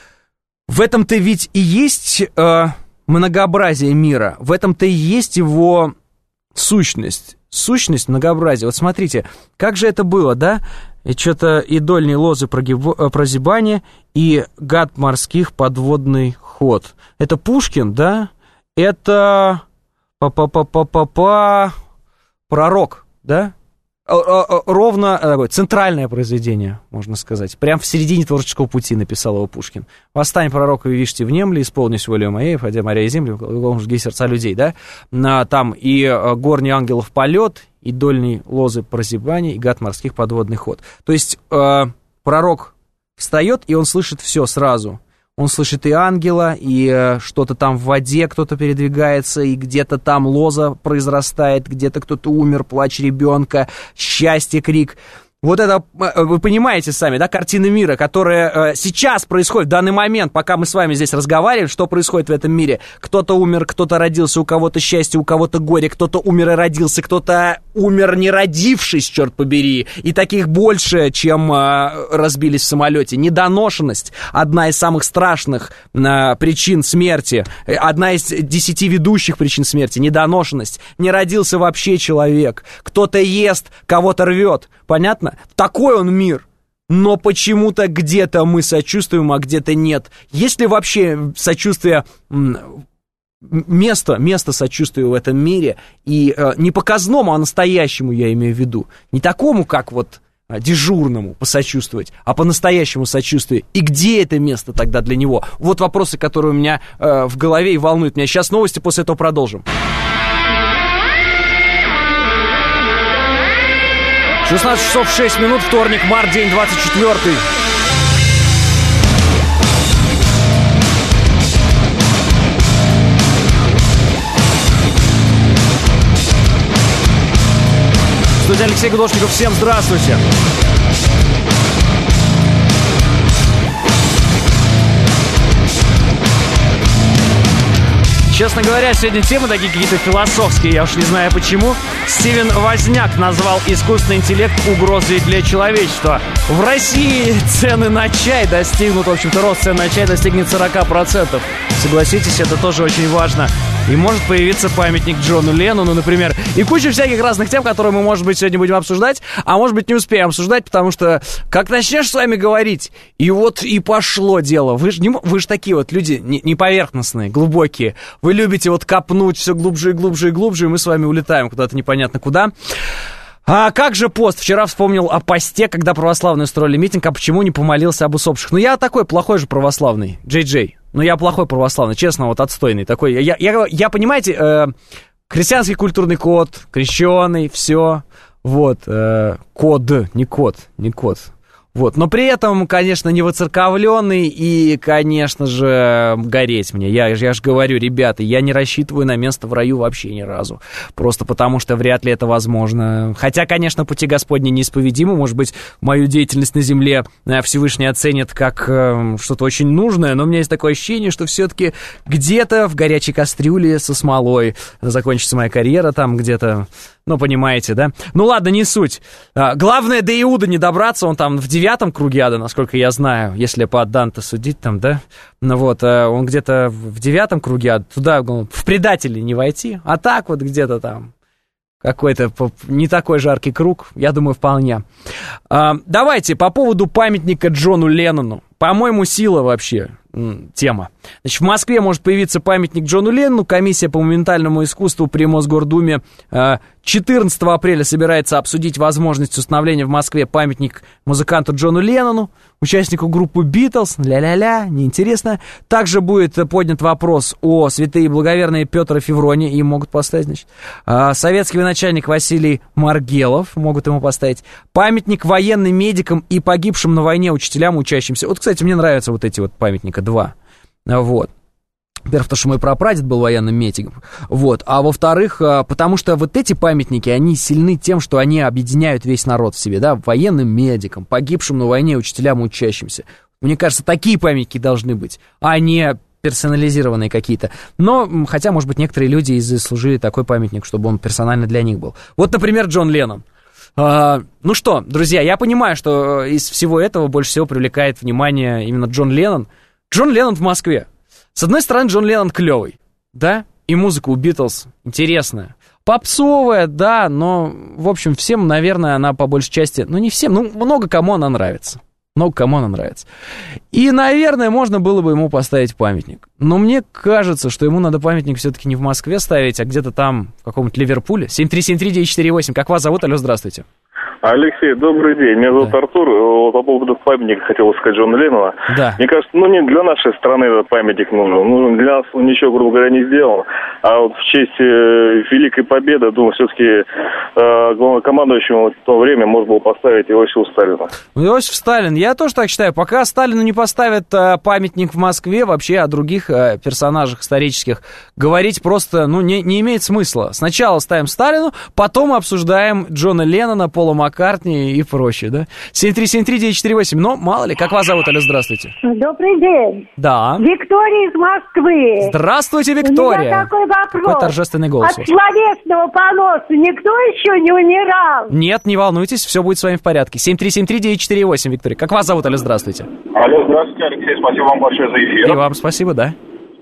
В этом-то ведь и есть многообразие мира, в этом-то и есть его сущность, многообразия. Вот смотрите, как же это было, да? И что-то и дольней лозы прозябания, и гад морских подводный ход. Это Пушкин, да? Это пророк, да? Ровно такое центральное произведение, можно сказать. Прям в середине творческого пути написал его Пушкин. «Восстань, пророк, и вишьте внемли, исполнись волею моей, входя моря и земли, жги сердца людей», да? Там и горний ангелов полет, и дольней лозы прозябания, и гад морских подводный ход. То есть пророк встает, и он слышит все сразу. Он слышит и ангела, и что-то там в воде, кто-то передвигается, и где-то там лоза произрастает, где-то кто-то умер, плач ребенка, счастье, крик. Вот это, вы понимаете сами, да, картина мира, которая сейчас происходит, в данный момент, пока мы с вами здесь разговариваем, что происходит в этом мире. Кто-то умер, кто-то родился, у кого-то счастье, у кого-то горе, кто-то умер и родился, кто-то умер не родившись, черт побери. И таких больше, чем разбились в самолете. Недоношенность – одна из самых страшных причин смерти, одна из 10 ведущих причин смерти. Недоношенность. Не родился вообще человек. Кто-то ест, кого-то рвет. Понятно? Такой он мир. Но почему-то где-то мы сочувствуем, а где-то нет. Есть ли вообще сочувствие, место сочувствия в этом мире? И не показному, а настоящему, я имею в виду. Не такому, как вот дежурному посочувствовать, а по-настоящему сочувствию. И где это место тогда для него? Вот вопросы, которые у меня в голове и волнуют меня. Сейчас новости, после этого продолжим. 16 часов 6 минут, вторник, март, день 24-й. Студия Алексей Гудошников, всем здравствуйте. Честно говоря, сегодня темы такие какие-то философские, я уж не знаю почему. Стивен Возняк назвал искусственный интеллект угрозой для человечества. В России цены на чай достигнут, в общем-то, рост цен на чай достигнет 40%. Согласитесь, это тоже очень важно. И может появиться памятник Джону Леннону, например. И куча всяких разных тем, которые мы, может быть, сегодня будем обсуждать, а может быть, не успеем обсуждать, потому что как начнешь с вами говорить, и вот и пошло дело. Вы же такие вот люди не поверхностные, глубокие. Вы любите вот копнуть все глубже и глубже и глубже, и мы с вами улетаем куда-то непонятно куда. А как же пост? Вчера вспомнил о посте, когда православные устроили митинг, а почему не помолился об усопших? Ну, я такой плохой же православный, Джей. Ну, я плохой православный, честно, вот отстойный такой. Я понимаете, христианский культурный код, крещеный, все, вот, код, не код. Вот, но при этом, конечно, не воцерковленный и, конечно же, гореть мне. Я же говорю, ребята, я не рассчитываю на место в раю вообще ни разу. Просто потому, что вряд ли это возможно. Хотя, конечно, пути Господни неисповедимы. Может быть, мою деятельность на земле Всевышний оценит как что-то очень нужное, но у меня есть такое ощущение, что все-таки где-то в горячей кастрюле со смолой закончится моя карьера там где-то. Ну, понимаете, да? Ну, ладно, не суть. Главное, до Иуда не добраться, он там в 9 круге ада, насколько я знаю, если по Данте судить там, да? Ну вот, он где-то в 9 круге ада, туда, в предатели не войти, а так вот где-то там какой-то не такой жаркий круг, я думаю, вполне. Давайте по поводу памятника Джону Леннону. По-моему, сила вообще тема. Значит, в Москве может появиться памятник Джону Леннону. Комиссия по моментальному искусству при Мосгордуме 14 апреля собирается обсудить возможность установления в Москве памятник музыканту Джону Леннону, участнику группы Битлз. Ля-ля-ля, неинтересно. Также будет поднят вопрос о святые и благоверные Петр и Феврония, им могут поставить, значит. Советский военачальник Василий Маргелов, могут ему поставить. Памятник военным медикам и погибшим на войне учителям, учащимся. Вот, кстати, мне нравятся вот эти вот памятника, 2. Вот. Во-первых, потому что мой прапрадед был военным медиком. Вот. А во-вторых, потому что вот эти памятники, они сильны тем, что они объединяют весь народ в себе, да, военным медикам, погибшим на войне учителям, учащимся. Мне кажется, такие памятники должны быть, а не персонализированные какие-то. Но, хотя, может быть, некоторые люди заслужили такой памятник, чтобы он персонально для них был. Вот, например, Джон Леннон. Ну что, друзья, я понимаю, что из всего этого больше всего привлекает внимание именно Джон Леннон. Джон Леннон в Москве. С одной стороны, Джон Леннон клевый, да, и музыка у Битлз интересная. Попсовая, да, но, в общем, всем, наверное, она по большей части, ну, не всем, ну, много кому она нравится. И, наверное, можно было бы ему поставить памятник. Но мне кажется, что ему надо памятник все-таки не в Москве ставить, а где-то там, в каком-то Ливерпуле. 7373948. Как вас зовут? Алло, здравствуйте. Алексей, добрый день. Меня зовут Артур. Вот по поводу памятника хотел сказать Джона Леннона. Да. Мне кажется, не для нашей страны этот памятник нужен. Для нас он ничего, грубо говоря, не сделал. А вот в честь Великой Победы, думаю, все-таки главнокомандующему в то время можно было поставить Иосифа Сталина. Иосиф Сталин, я тоже так считаю. Пока Сталину не поставят памятник в Москве, вообще о других персонажах исторических говорить просто, не имеет смысла. Сначала ставим Сталину, потом обсуждаем Джона Леннона, Пола Маккартни и прочее, да? 7373948, но мало ли. Как вас зовут, алло, здравствуйте. Добрый день. Да. Виктория из Москвы. Здравствуйте, Виктория. У меня такой вопрос. Какой торжественный голос. От словесного поноса никто еще не умирал? Нет, не волнуйтесь, все будет с вами в порядке. 7373948, Виктория. Как вас зовут, алло, здравствуйте. Алло, здравствуйте, Алексей, спасибо вам большое за эфир. И вам спасибо, да.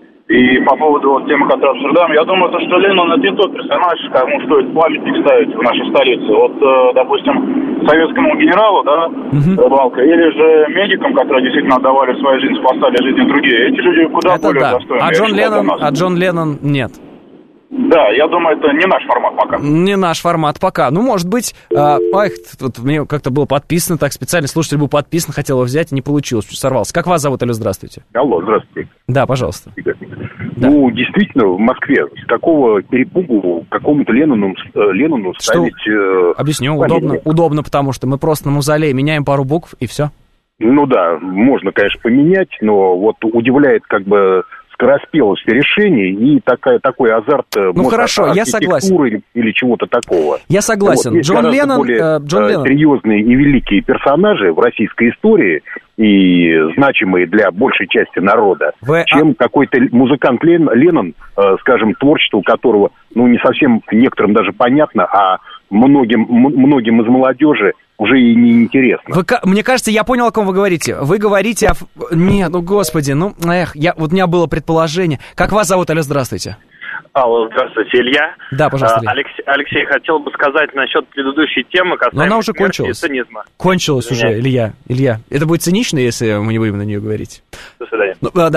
И по поводу темы, которую обсуждаем, я думаю, что Леннон это не тот персонаж, кому стоит памятник ставить в нашей столице. Вот, допустим, советскому генералу, да, Рыбалка, или же медикам, которые действительно отдавали свою жизнь, спасали жизни другие. Эти люди куда это более да. достойны. А Джон Леннон нет. Да, я думаю, это не наш формат пока. Не наш формат пока. Может быть, тут мне как-то было подписано, так специально слушатель был подписан, хотел его взять, не получилось, сорвался. Как вас зовут, алло, здравствуйте? Алло, здравствуйте. Да, пожалуйста. Да. Действительно, в Москве с такого перепугу какому-то Леннону ставить... Объясню, удобно, потому что мы просто на мавзолее меняем пару букв, и все. Да, можно, конечно, поменять, но вот удивляет скороспелость решений и такой азарт хорошо, я согласен. Или чего-то такого. Я согласен. Джон Леннон... более серьезные и великие персонажи в российской истории и значимые для большей части народа, чем какой-то музыкант Леннон, скажем, творчество которого, не совсем некоторым даже понятно, а многим из молодежи уже и не интересно. Мне кажется, я понял, о ком вы говорите. Вы говорите о... Нет, господи, у меня было предположение. Как вас зовут, алло, здравствуйте. Алло, здравствуйте, Илья. Да, пожалуйста, Илья. Алексей, хотел бы сказать насчет предыдущей темы касаемо она уже кончилась. цинизма. Кончилась уже, Илья. Это будет цинично, если мы не будем на нее говорить. До свидания.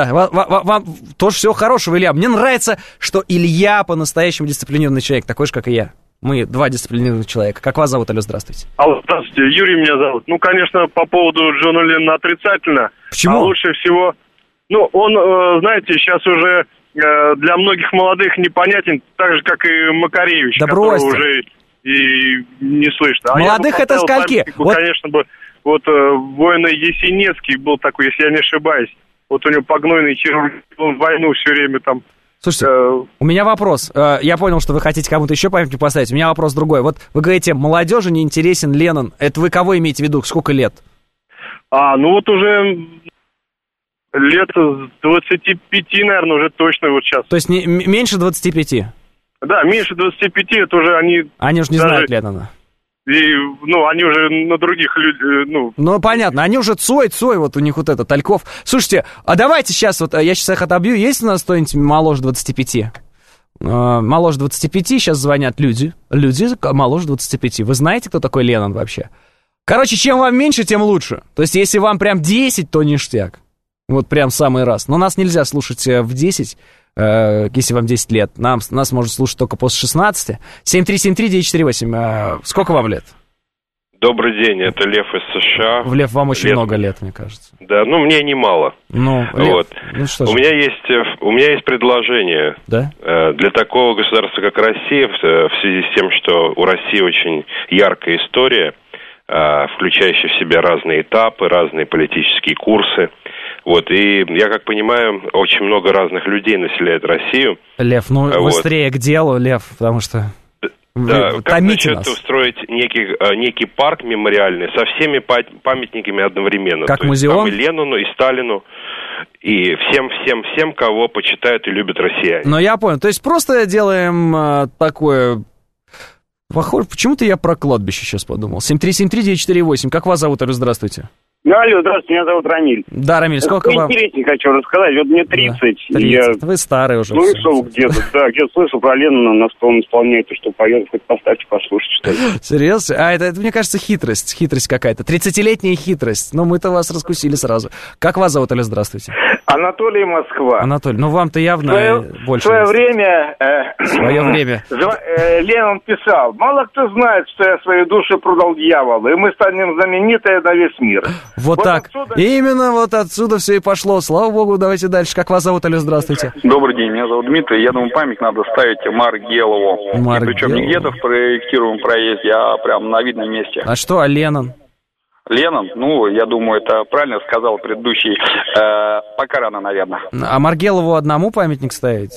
Вам тоже всего хорошего, Илья. Мне нравится, что Илья по-настоящему дисциплинированный человек, такой же, как и я. Мы два дисциплинированных человека. Как вас зовут, алло, здравствуйте? Алло, здравствуйте, Юрий меня зовут. Конечно, по поводу Джона Леннона отрицательно. Почему? А лучше всего... он, знаете, сейчас уже для многих молодых непонятен, так же, как и Макаревич, которого уже и не слышно. Молодых это скольки? Конечно, воин Есенинский был такой, если я не ошибаюсь. У него погнойный хирург, он в войну все время там... Слушайте, у меня вопрос. Я понял, что вы хотите кому-то еще памятник поставить. У меня вопрос другой. Вот вы говорите, молодежи не интересен Леннон. Это вы кого имеете в виду? Сколько лет? Уже лет 25, наверное, уже точно сейчас. То есть меньше 25? Да, меньше 25, это уже они... Они уже не знают Леннона. И, они уже на других людей, понятно, они уже Цой, вот у них Тальков. Слушайте, а давайте сейчас, я сейчас их отобью, есть у нас кто-нибудь моложе 25? Моложе 25, сейчас звонят люди моложе 25. Вы знаете, кто такой Леннон вообще? Короче, чем вам меньше, тем лучше. То есть, если вам прям 10, то ништяк. Вот прям самый раз. Но нас нельзя слушать в 10, если вам 10 лет. Нас можно слушать только после 16. 7373948. Сколько вам лет? Добрый день, это Лев из США. Лев, вам очень много лет, мне кажется. Да, мне немало. Лев, что же? У меня есть предложение. Да? Для такого государства, как Россия, в связи с тем, что у России очень яркая история, включающая в себя разные этапы, разные политические курсы. И я как понимаю, очень много разных людей населяет Россию. Лев, быстрее к делу, Лев, потому что... Да, как насчет устроить некий парк мемориальный со всеми памятниками одновременно? Как музеон? И Леннону, и Сталину, и всем, кого почитают и любят россияне. Я понял, то есть просто делаем такое... Похоже, почему-то я про кладбище сейчас подумал. 7373948, как вас зовут, алло, здравствуйте. Алло, здравствуйте, меня зовут Рамиль. Да, Рамиль, сколько вам? Интереснее хочу рассказать. Вот мне 30. Да, 30. Вы старый уже. Слышал где-то, где-то слышал про Леннона, на что он исполняет, что поет. Хоть поставьте, послушать, что ли. Серьезно? Это, мне кажется, хитрость какая-то. 30-летняя хитрость. Но мы-то вас раскусили сразу. Как вас зовут, Алло, здравствуйте? Анатолий, Москва. Анатолий, вам-то явно больше. В свое время... Леннон писал: мало кто знает, что я свою душу продал дьяволу, и мы станем знамениты на весь мир. Вот так. Отсюда... Именно вот отсюда все и пошло. Слава богу, давайте дальше. Как вас зовут, Алло, здравствуйте. Добрый день, меня зовут Дмитрий. Я думаю, памятник надо ставить Маргелову. Причем не где-то в проектируемом проезде, а прям на видном месте. А что, а Леннон? Леннон? Я думаю, это правильно сказал предыдущий. Пока рано, наверное. А Маргелову одному памятник ставить?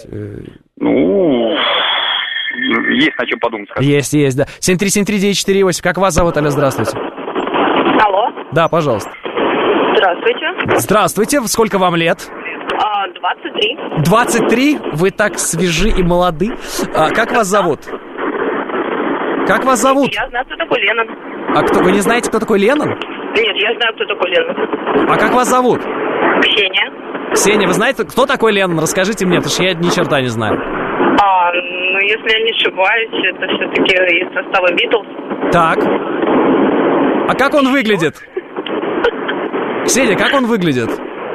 Есть на чем подумать. Скажем. Есть, да. 7373948. Как вас зовут, Алло, здравствуйте. Алло. Да, пожалуйста. Здравствуйте. Здравствуйте. Сколько вам лет? 23. 23? Вы так свежи и молоды. Как вас зовут? Как вас зовут? Я знаю, кто такой Леннон. А кто? Вы не знаете, кто такой Леннон? Нет, я знаю, кто такой Леннон. А как вас зовут? Ксения. Ксения, вы знаете, кто такой Леннон? Расскажите мне, потому что я ни черта не знаю. Если я не ошибаюсь, это все-таки из состава Битлз. Так. А как он выглядит? Ксения, как он выглядит?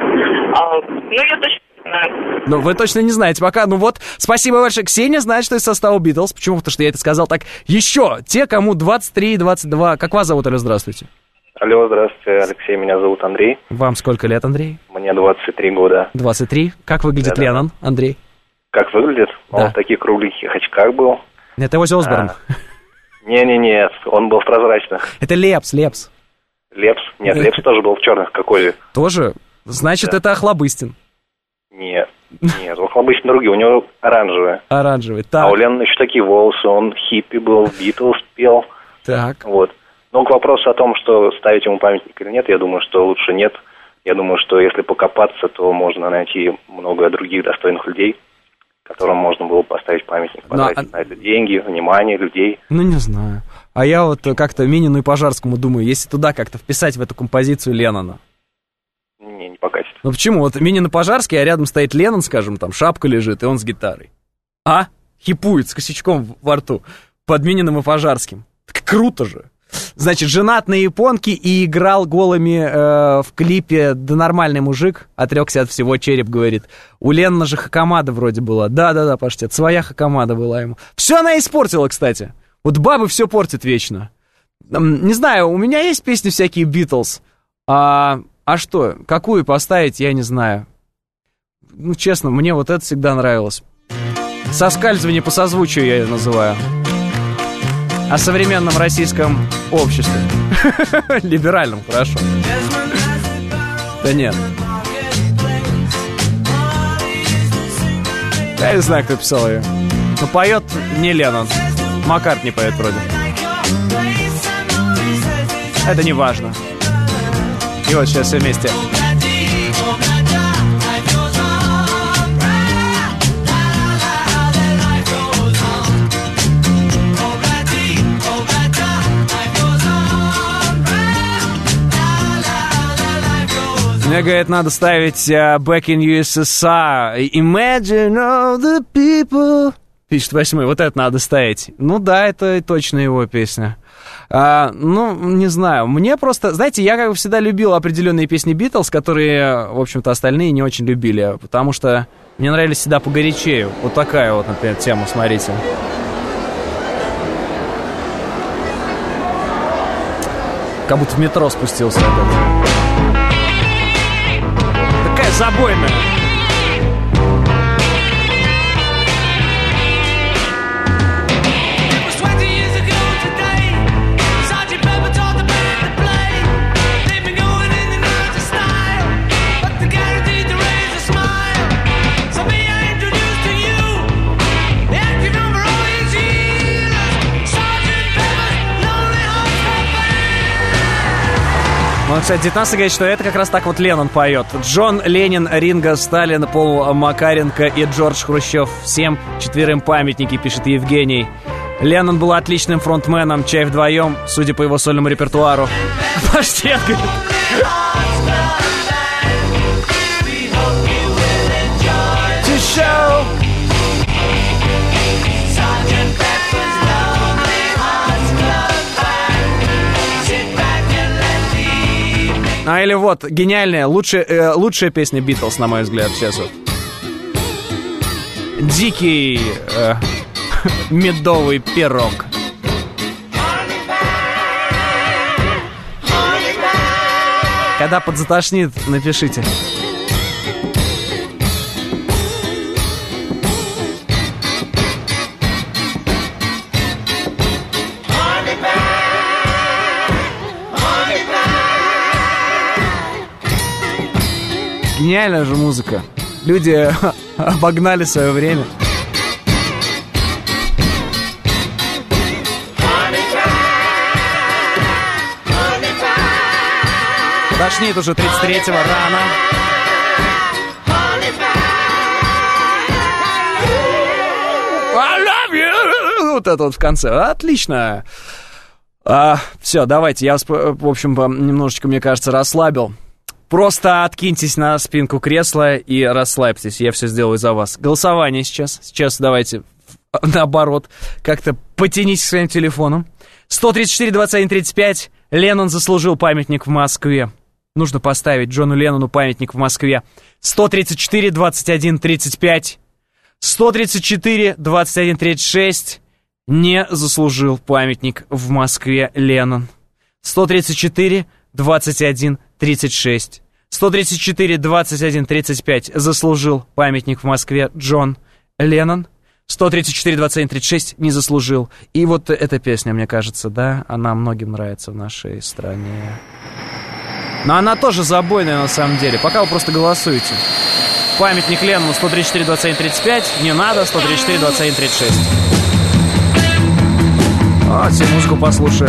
Я точно не знаю. Вы точно не знаете пока. Спасибо большое. Ксения знает, что из состава Битлз. Почему? Потому что я это сказал так. Еще те, кому 23 и 22. Как вас зовут, Алло, здравствуйте? Алло, здравствуйте, Алексей, меня зовут Андрей. Вам сколько лет, Андрей? Мне 23 года. 23? Как выглядит Леннон, Андрей? Как выглядит? Да. Он в таких кругленьких очках был. Это Оззи Осборн. Не, он был в прозрачных. Это Лепс. Лепс? Нет, Лепс тоже был в черных, как Оззи. Тоже? Значит, это Охлобыстин. Нет, Охлобыстин другие, у него оранжевые. Оранжевые, так. А у Леннона еще такие волосы, он хиппи был, Битлз пел. Так. Вот. Но к вопросу о том, что ставить ему памятник или нет, я думаю, что лучше нет. Я думаю, что если покопаться, то можно найти много других достойных людей, которым можно было поставить памятник, потратить на это деньги, внимание людей. Не знаю. А я как-то Минину и Пожарскому думаю, если туда как-то вписать в эту композицию Леннона. Не покатит. Почему? Минин и Пожарский, а рядом стоит Леннон, скажем, там шапка лежит, и он с гитарой. Хипует с косячком во рту под Мининым и Пожарским. Так круто же. Значит, женат на японке и играл голыми в клипе «Да нормальный мужик», отрекся от всего, череп говорит. У Леннона же хакамада вроде была. Да, Паштет, своя хакамада была ему. Все она испортила, кстати. Бабы все портят вечно. Не знаю, у меня есть песни всякие Битлз. А что, какую поставить, я не знаю. Честно, мне это всегда нравилось. Соскальзывание по созвучию я это называю. О современном российском обществе. Либеральном, хорошо. Да нет. Я не знаю, кто писал ее. Но поет не Леннон. Маккартни поет вроде. Это не важно. И сейчас все вместе. Мне, говорит, надо ставить Back in USSR. Imagine all the people. Пишет 8-й. Вот это надо ставить. Да, это точно его песня. Не знаю. Мне просто... Знаете, я как бы всегда любил определенные песни Битлз, которые, в общем-то, остальные не очень любили. Потому что мне нравились всегда погорячее. Вот такая например, тема, смотрите. Как будто в метро спустился. Такая забойная. Кстати, 19 говорит, что это как раз так Леннон поет. Джон Леннон, Ринго, Сталин, Пол Макаренко и Джордж Хрущев. Всем 4 памятники, пишет Евгений. Леннон был отличным фронтменом, чай вдвоем, судя по его сольному репертуару. Паштет, говорит. А или вот, гениальная, лучшая песня Битлз, на мой взгляд, сейчас вот. Дикий медовый пирог. Когда подзатошнит, напишите. Гениальная же музыка. Люди обогнали свое время. Тошнит уже 33-го рано. I love you! Вот это вот в конце. Отлично. Все, давайте. Я вас, в общем, немножечко, мне кажется, расслабил. Просто откиньтесь на спинку кресла и расслабьтесь. Я все сделаю за вас. Голосование сейчас. Сейчас давайте наоборот. Как-то потянитесь к своим телефонам. 134-21-35. Леннон заслужил памятник в Москве. Нужно поставить Джону Леннону памятник в Москве. 134-21-35. 134-21-36. Не заслужил памятник в Москве Леннон. 134-21-36. 134-21-35. Заслужил памятник в Москве Джон Леннон. 134-21-36 не заслужил. И вот эта песня, мне кажется, да, она многим нравится в нашей стране. Но она тоже забойная на самом деле. Пока вы просто голосуете. Памятник Леннону 134-21-35. Не надо 134-21-36. Вот, все музыку послушаем.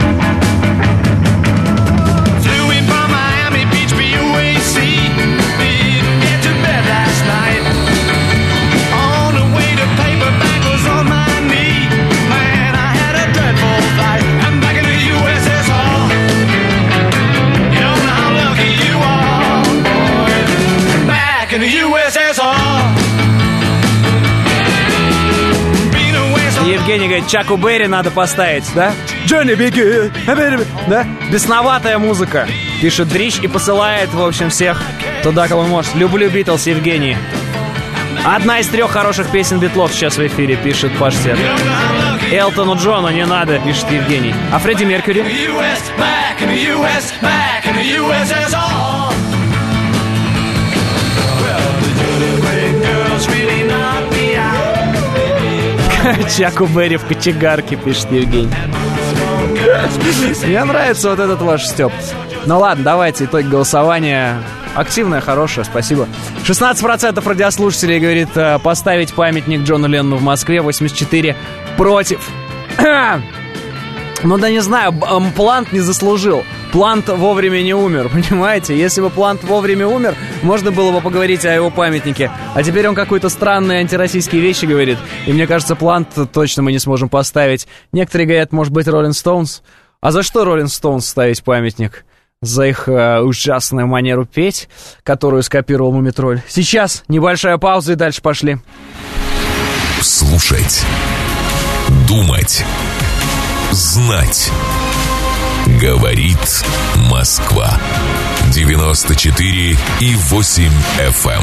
Евгений говорит, Чаку Берри надо поставить, да? Джонни Бигги, да? Бесноватая музыка, пишет Дрищ и посылает, в общем, всех туда, кого может. Люблю Битлз, Евгений. Одна из 3 хороших песен Битлов сейчас в эфире, пишет Паштет. Элтону Джону не надо, пишет Евгений. А Фредди Меркьюри? Чаку Берри в кочегарке, пишет Евгений. Мне нравится вот этот ваш стёб. Ну ладно, давайте итоги голосования. Активное, хорошее, спасибо. 16% радиослушателей говорит поставить памятник Джону Леннону в Москве, 84% против. Ну да не знаю, Плант не заслужил. Плант вовремя не умер, понимаете? Если бы Плант вовремя умер, можно было бы поговорить о его памятнике. А теперь он какие-то странные антироссийские вещи говорит. И мне кажется, Плант точно мы не сможем поставить. Некоторые говорят, может быть, Роллинг Стоунс. А за что Роллинг Стоунс ставить памятник? За их ужасную манеру петь, которую скопировал Мумитроль. Сейчас небольшая пауза и дальше пошли. Слушать. Думать. Знать. Говорит Москва. 94,8 FM.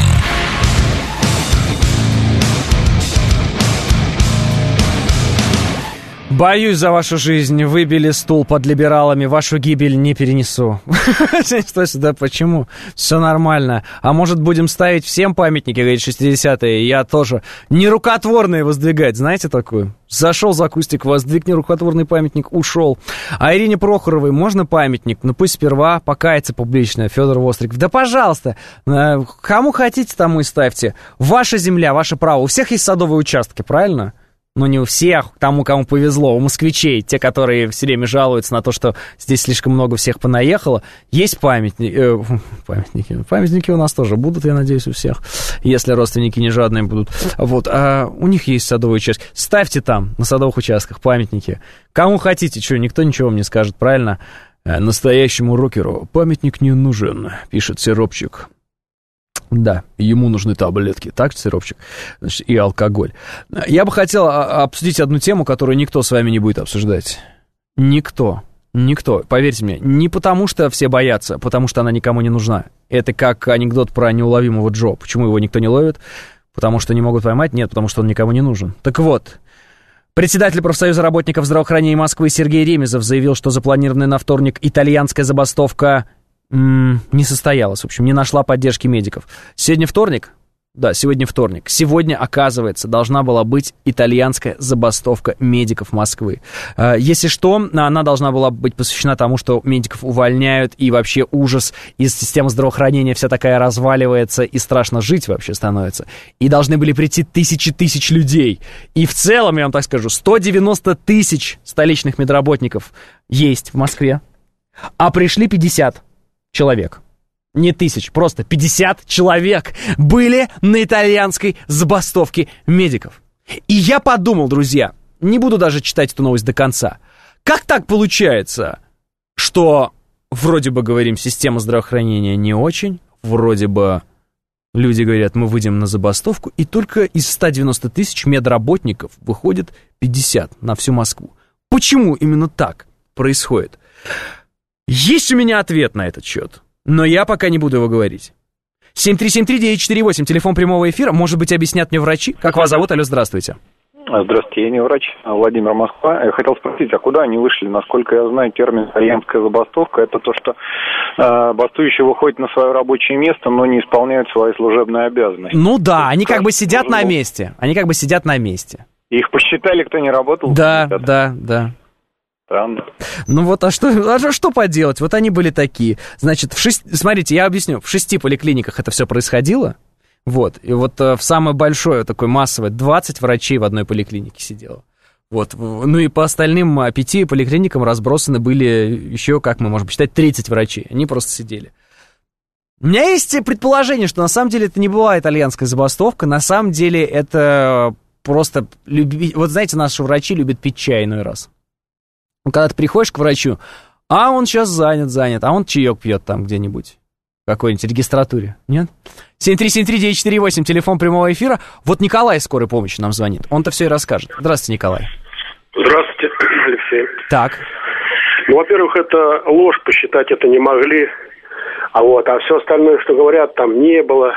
Боюсь за вашу жизнь, выбили стул под либералами, вашу гибель не перенесу. Что сюда, почему? Все нормально. А может, будем ставить всем памятники, говорит 60-е, я тоже. Нерукотворные воздвигать, знаете такую? Зашел за кустик, воздвиг нерукотворный памятник, ушел. А Ирине Прохоровой можно памятник? Ну пусть сперва покается публично, Федор Востриков. Да пожалуйста, кому хотите, тому и ставьте. Ваша земля, ваше право. У всех есть садовые участки, правильно? Ну, не у всех, тому, кому повезло, у москвичей, те, которые все время жалуются на то, что здесь слишком много всех понаехало, есть памятники у нас тоже будут, я надеюсь, у всех, если родственники не жадные будут. Вот, а у них есть садовые участки. Ставьте там, на садовых участках, памятники. Кому хотите, что, никто ничего вам не скажет, правильно? Настоящему рокеру памятник не нужен, пишет Сиропчик. Да, ему нужны таблетки, так, Сиропчик? Значит, и алкоголь. Я бы хотел обсудить одну тему, которую никто с вами не будет обсуждать. Никто. Никто, поверьте мне, не потому что все боятся, потому что она никому не нужна. Это как анекдот про неуловимого Джо. Почему его никто не ловит? Потому что не могут поймать? Нет, потому что он никому не нужен. Так вот, председатель профсоюза работников здравоохранения Москвы Сергей Ремезов заявил, что запланированная на вторник итальянская забастовка не состоялась, в общем, не нашла поддержки медиков. Сегодня вторник? Да, сегодня вторник. Сегодня, оказывается, должна была быть итальянская забастовка медиков Москвы. Если что, она должна была быть посвящена тому, что медиков увольняют, и вообще ужас, из системы здравоохранения вся такая разваливается, и страшно жить вообще становится. И должны были прийти тысячи людей. И в целом, я вам так скажу, 190 тысяч столичных медработников есть в Москве, а пришли 50 человек. Не тысяч, просто 50 человек были на итальянской забастовке медиков. И я подумал, друзья, не буду даже читать эту новость до конца. Как так получается, что вроде бы, говорим, система здравоохранения не очень, вроде бы люди говорят, мы выйдем на забастовку, и только из 190 тысяч медработников выходит 50 на всю Москву. Почему именно так происходит? Есть у меня ответ на этот счет. Но я пока не буду его говорить. 7373948, телефон прямого эфира. Может быть, объяснят мне врачи. Как вас зовут? Алло, здравствуйте. Здравствуйте, я не врач, Владимир, Москва. Я хотел спросить, а куда они вышли? Насколько я знаю, термин «итальянская забастовка» — это то, что бастующие выходят на свое рабочее место, но не исполняют свои служебные обязанности. Ну да, они как бы сидят на месте. Они как бы сидят на месте. Их посчитали, кто не работал? Да. Странно. Ну вот, а что поделать? Вот они были такие. Значит, смотрите, я объясню. В 6 поликлиниках это все происходило. Вот. И вот в самое большое, такое массовое, 20 врачей в одной поликлинике сидело. Вот. Ну и по остальным 5 поликлиникам разбросаны были еще, как мы можем посчитать, 30 врачей. Они просто сидели. У меня есть предположение, что на самом деле это не была итальянская забастовка. На самом деле это просто... Вот знаете, наши врачи любят пить чай иной раз. Когда ты приходишь к врачу, а он сейчас занят, а он чаек пьет там где-нибудь, в какой-нибудь регистратуре, нет? 7373948, телефон прямого эфира. Вот Николай из скорой помощи нам звонит, он-то все и расскажет. Здравствуйте, Николай. Здравствуйте, Алексей. Так. Ну, во-первых, это ложь, посчитать это не могли, а все остальное, что говорят, там не было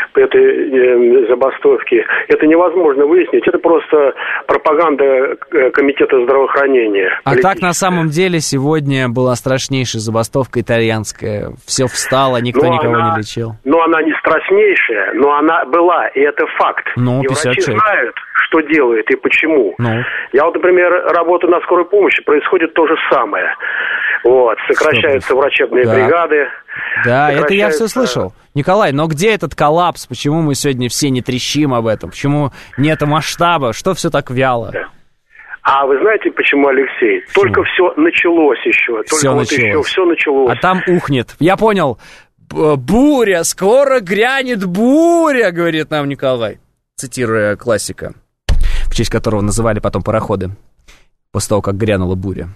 этой забастовки, это невозможно выяснить. Это просто пропаганда комитета здравоохранения. А так на самом деле сегодня была страшнейшая забастовка итальянская. Все встало, никто никого не лечил. Но она не страшнейшая, но она была, и это факт. Ну, и врачи знают, что делают и почему. Я вот, например, работаю на скорой помощи, происходит то же самое. Вот, сокращаются врачебные бригады. Да, это я все слышал. Николай, но где этот коллапс? Почему мы сегодня все не трещим об этом? Почему нет масштаба? Что все так вяло? А вы знаете, почему, Алексей? Только все началось еще. Все началось. А там ухнет. Я понял. Буря, скоро грянет буря, говорит нам Николай. Цитируя классика, в честь которого называли потом пароходы. После того, как грянула буря.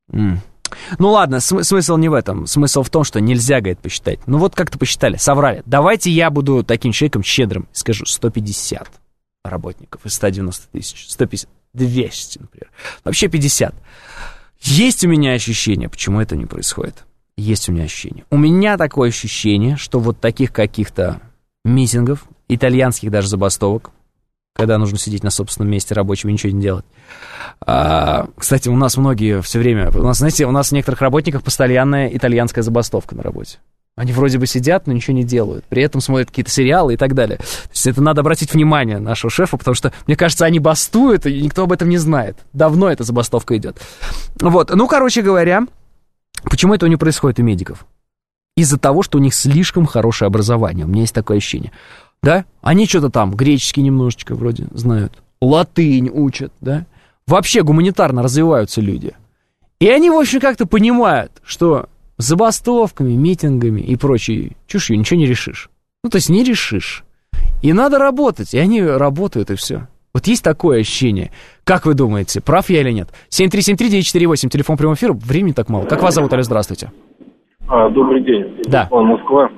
Ну ладно, смысл не в этом. Смысл в том, что нельзя, говорит, посчитать. Ну вот как-то посчитали, соврали. Давайте я буду таким человеком щедрым. Скажу, 150 работников из 190 тысяч. 150, 200, например. Вообще 50. Есть у меня ощущение, почему это не происходит. Есть у меня ощущение. У меня такое ощущение, что вот таких каких-то митингов, итальянских даже забастовок, когда нужно сидеть на собственном месте рабочем и ничего не делать. Кстати, у нас многие все время... Знаете, у нас у некоторых работников постоянная итальянская забастовка на работе. Они вроде бы сидят, но ничего не делают. При этом смотрят какие-то сериалы и так далее. То есть это надо обратить внимание нашего шефа, потому что, мне кажется, они бастуют, и никто об этом не знает. Давно эта забастовка идет. Вот. Ну, короче говоря, почему этого не происходит у медиков? Из-за того, что у них слишком хорошее образование. У меня есть такое ощущение. Да? Они что-то там, греческий немножечко вроде знают, латынь учат, да? Вообще гуманитарно развиваются люди. И они, в общем, как-то понимают, что забастовками, митингами и прочей чушью ничего не решишь. Ну, то есть не решишь. И надо работать, и они работают, и все. Вот есть такое ощущение. Как вы думаете, прав я или нет? 7373948, телефон прямого эфира, времени так мало. Как вас зовут, Алло, здравствуйте. Добрый день. Да. Москва.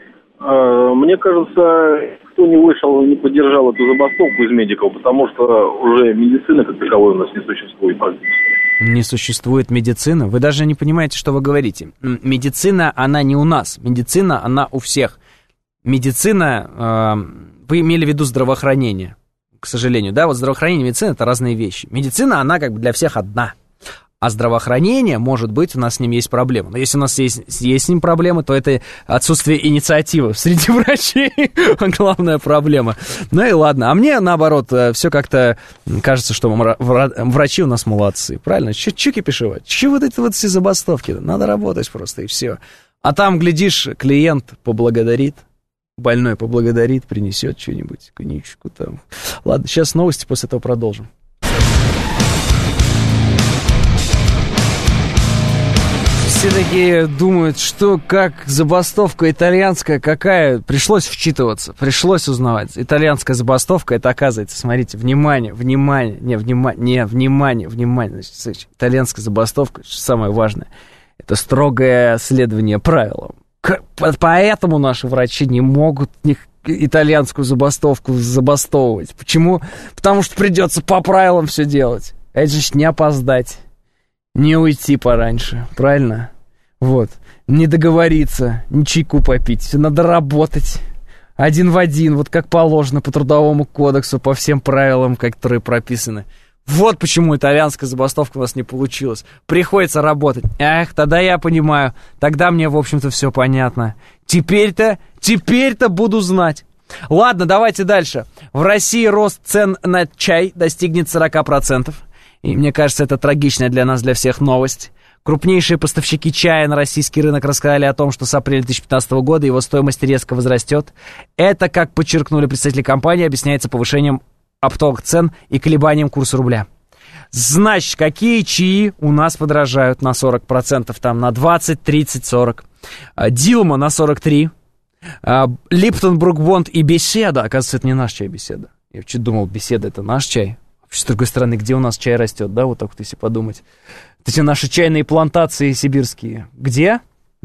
Мне кажется, кто не вышел и не поддержал эту забастовку из медиков, потому что уже медицины как таковой у нас не существует практически. Не существует медицины. Вы даже не понимаете, что вы говорите. Медицина, она не у нас. Медицина, она у всех. Медицина, вы имели в виду здравоохранение, к сожалению. Да, вот здравоохранение и медицина – это разные вещи. Медицина, она как бы для всех одна. А здравоохранение, может быть, у нас с ним есть проблемы. Но если у нас есть с ним проблемы, то это отсутствие инициативы среди врачей. Главная проблема. Ну и ладно. А мне, наоборот, все как-то кажется, что врачи у нас молодцы. Правильно? Чё кипишевать? Чё вот эти вот все забастовки? Надо работать просто, и все. А там, глядишь, клиент поблагодарит. Больной поблагодарит, принесет что-нибудь, коньячку там. Ладно, сейчас новости, после этого продолжим. Все такие думают, что как забастовка итальянская какая. Пришлось вчитываться, пришлось узнавать. Итальянская забастовка, это оказывается, смотрите, внимание. Значит, итальянская забастовка, что самое важное, это строгое следование правилам. Поэтому наши врачи не могут итальянскую забастовку забастовывать. Почему? Потому что придется по правилам все делать. Это же не опоздать. Не уйти пораньше, правильно? Вот. Не договориться, не чайку попить. Все надо работать. Один в один, вот как положено по трудовому кодексу, по всем правилам, которые прописаны. Вот почему итальянская забастовка у нас не получилась. Приходится работать. Эх, тогда я понимаю. Тогда мне, в общем-то, все понятно. Теперь-то буду знать. Ладно, давайте дальше. В России рост цен на чай достигнет 40%. И мне кажется, это трагичная для нас, для всех новость. Крупнейшие поставщики чая на российский рынок рассказали о том, что с апреля 2015 года его стоимость резко возрастет. Это, как подчеркнули представители компании, объясняется повышением оптовых цен и колебанием курса рубля. Значит, какие чаи у нас подорожают на 40%? Там на 20, 30, 40. Дилма на 43. Липтон, Брук-Бонд и Беседа. Оказывается, это не наш чай, Беседа. Я вообще думал, Беседа это наш чай. С другой стороны, где у нас чай растет, да, вот так вот если подумать. Эти наши чайные плантации сибирские. Где?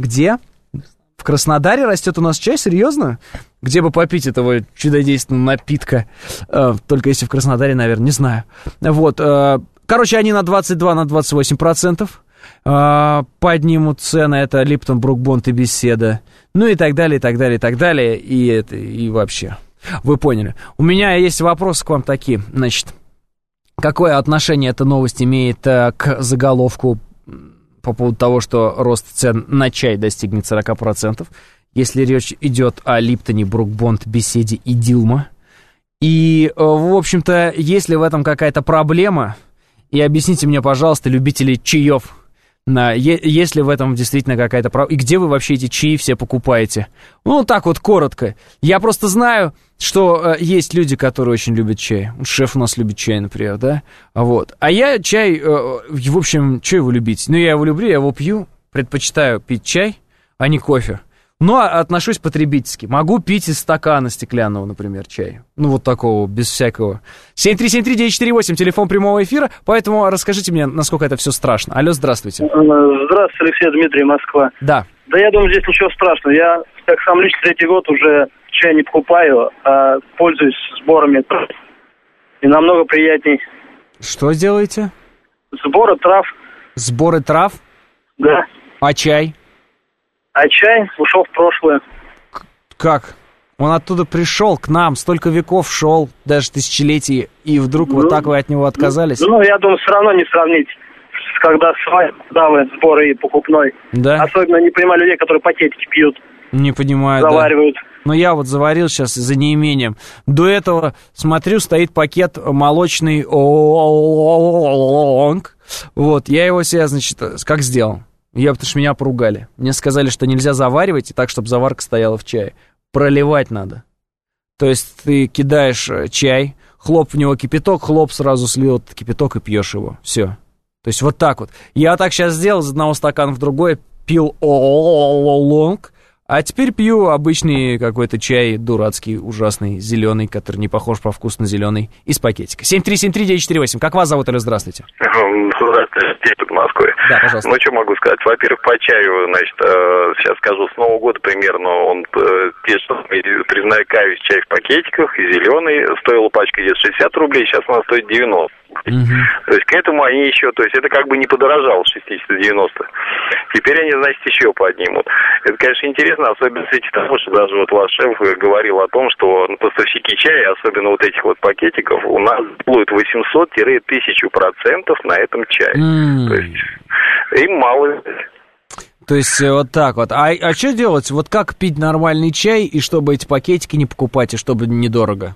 В Краснодаре растет у нас чай? Серьезно? Где бы попить этого чудодейственного напитка? Только если в Краснодаре, наверное, не знаю. Вот. Короче, они на 22-28% поднимут цены. Это Липтон, Брук-Бонд и Беседа. Ну и так далее, и так далее, и так далее. И вообще. Вы поняли. У меня есть вопросы к вам такие. Значит, какое отношение эта новость имеет к заголовку по поводу того, что рост цен на чай достигнет 40%, если речь идет о Липтоне, Брук-Бонд, Беседе и Дилма? И, в общем-то, есть ли в этом какая-то проблема? И объясните мне, пожалуйста, любители чаев, есть ли в этом действительно какая-то проблема? И где вы вообще эти чаи все покупаете? Ну, так вот, коротко. Я просто знаю, что есть люди, которые очень любят чай. Шеф у нас любит чай, например, да? Вот. А я чай, в общем, что его любить? Ну, я его люблю, я его пью. Предпочитаю пить чай, а не кофе. Но отношусь потребительски. Могу пить из стакана стеклянного, например, чай. Ну, вот такого, без всякого. 7373948, телефон прямого эфира. Поэтому расскажите мне, насколько это все страшно. Алло, здравствуйте. Здравствуйте, Алексей, Дмитрий, Москва. Да. Да я думаю, здесь ничего страшного. Я, как сам лично, третий год уже чай не покупаю, а пользуюсь сборами. И намного приятней. Что делаете? Сборы трав. Сборы трав? Да. А чай? А чай ушел в прошлое. Как? Он оттуда пришел к нам, столько веков шел, даже тысячелетий, и вдруг вот так вы от него отказались? Ну, я думаю, все равно не сравнить, когда свои давы, сборы и покупной. Да? Особенно не понимаю людей, которые пакетики пьют. Не понимаю, заваривают. Да. Но я вот заварил сейчас за неимением. До этого, смотрю, стоит пакет молочный Олонг. Вот, я его себе, значит, как сделал? Потому что меня поругали. Мне сказали, что нельзя заваривать и так, чтобы заварка стояла в чае. Проливать надо. То есть ты кидаешь чай, хлоп в него кипяток, хлоп сразу слил этот кипяток и пьешь его. Все. То есть вот так вот. Я так сейчас сделал, из одного стакана в другой, пил Олонг, а теперь пью обычный какой-то чай дурацкий, ужасный, зеленый, который не похож по вкусу на зеленый, из пакетика. 7373948. Как вас зовут, или здравствуйте? Здравствуйте, здесь в Москве. Да, пожалуйста. Ну, что могу сказать? Во-первых, по чаю, значит, сейчас скажу, с Нового года примерно он, признаю, каюсь, чай в пакетиках, и зеленый, стоила пачка где-то 60 рублей, сейчас она стоит 90. То есть к этому они еще, то есть это как бы не подорожало с 60-90. Теперь они, значит, еще поднимут. Это, конечно, интересно, особенно с того, что даже вот ваш шеф говорил о том, что поставщики чая, особенно вот этих вот пакетиков, у нас плывут 800-1000% на этом чае. То есть им мало. То есть вот так вот. А что делать? Вот как пить нормальный чай, и чтобы эти пакетики не покупать, и чтобы недорого?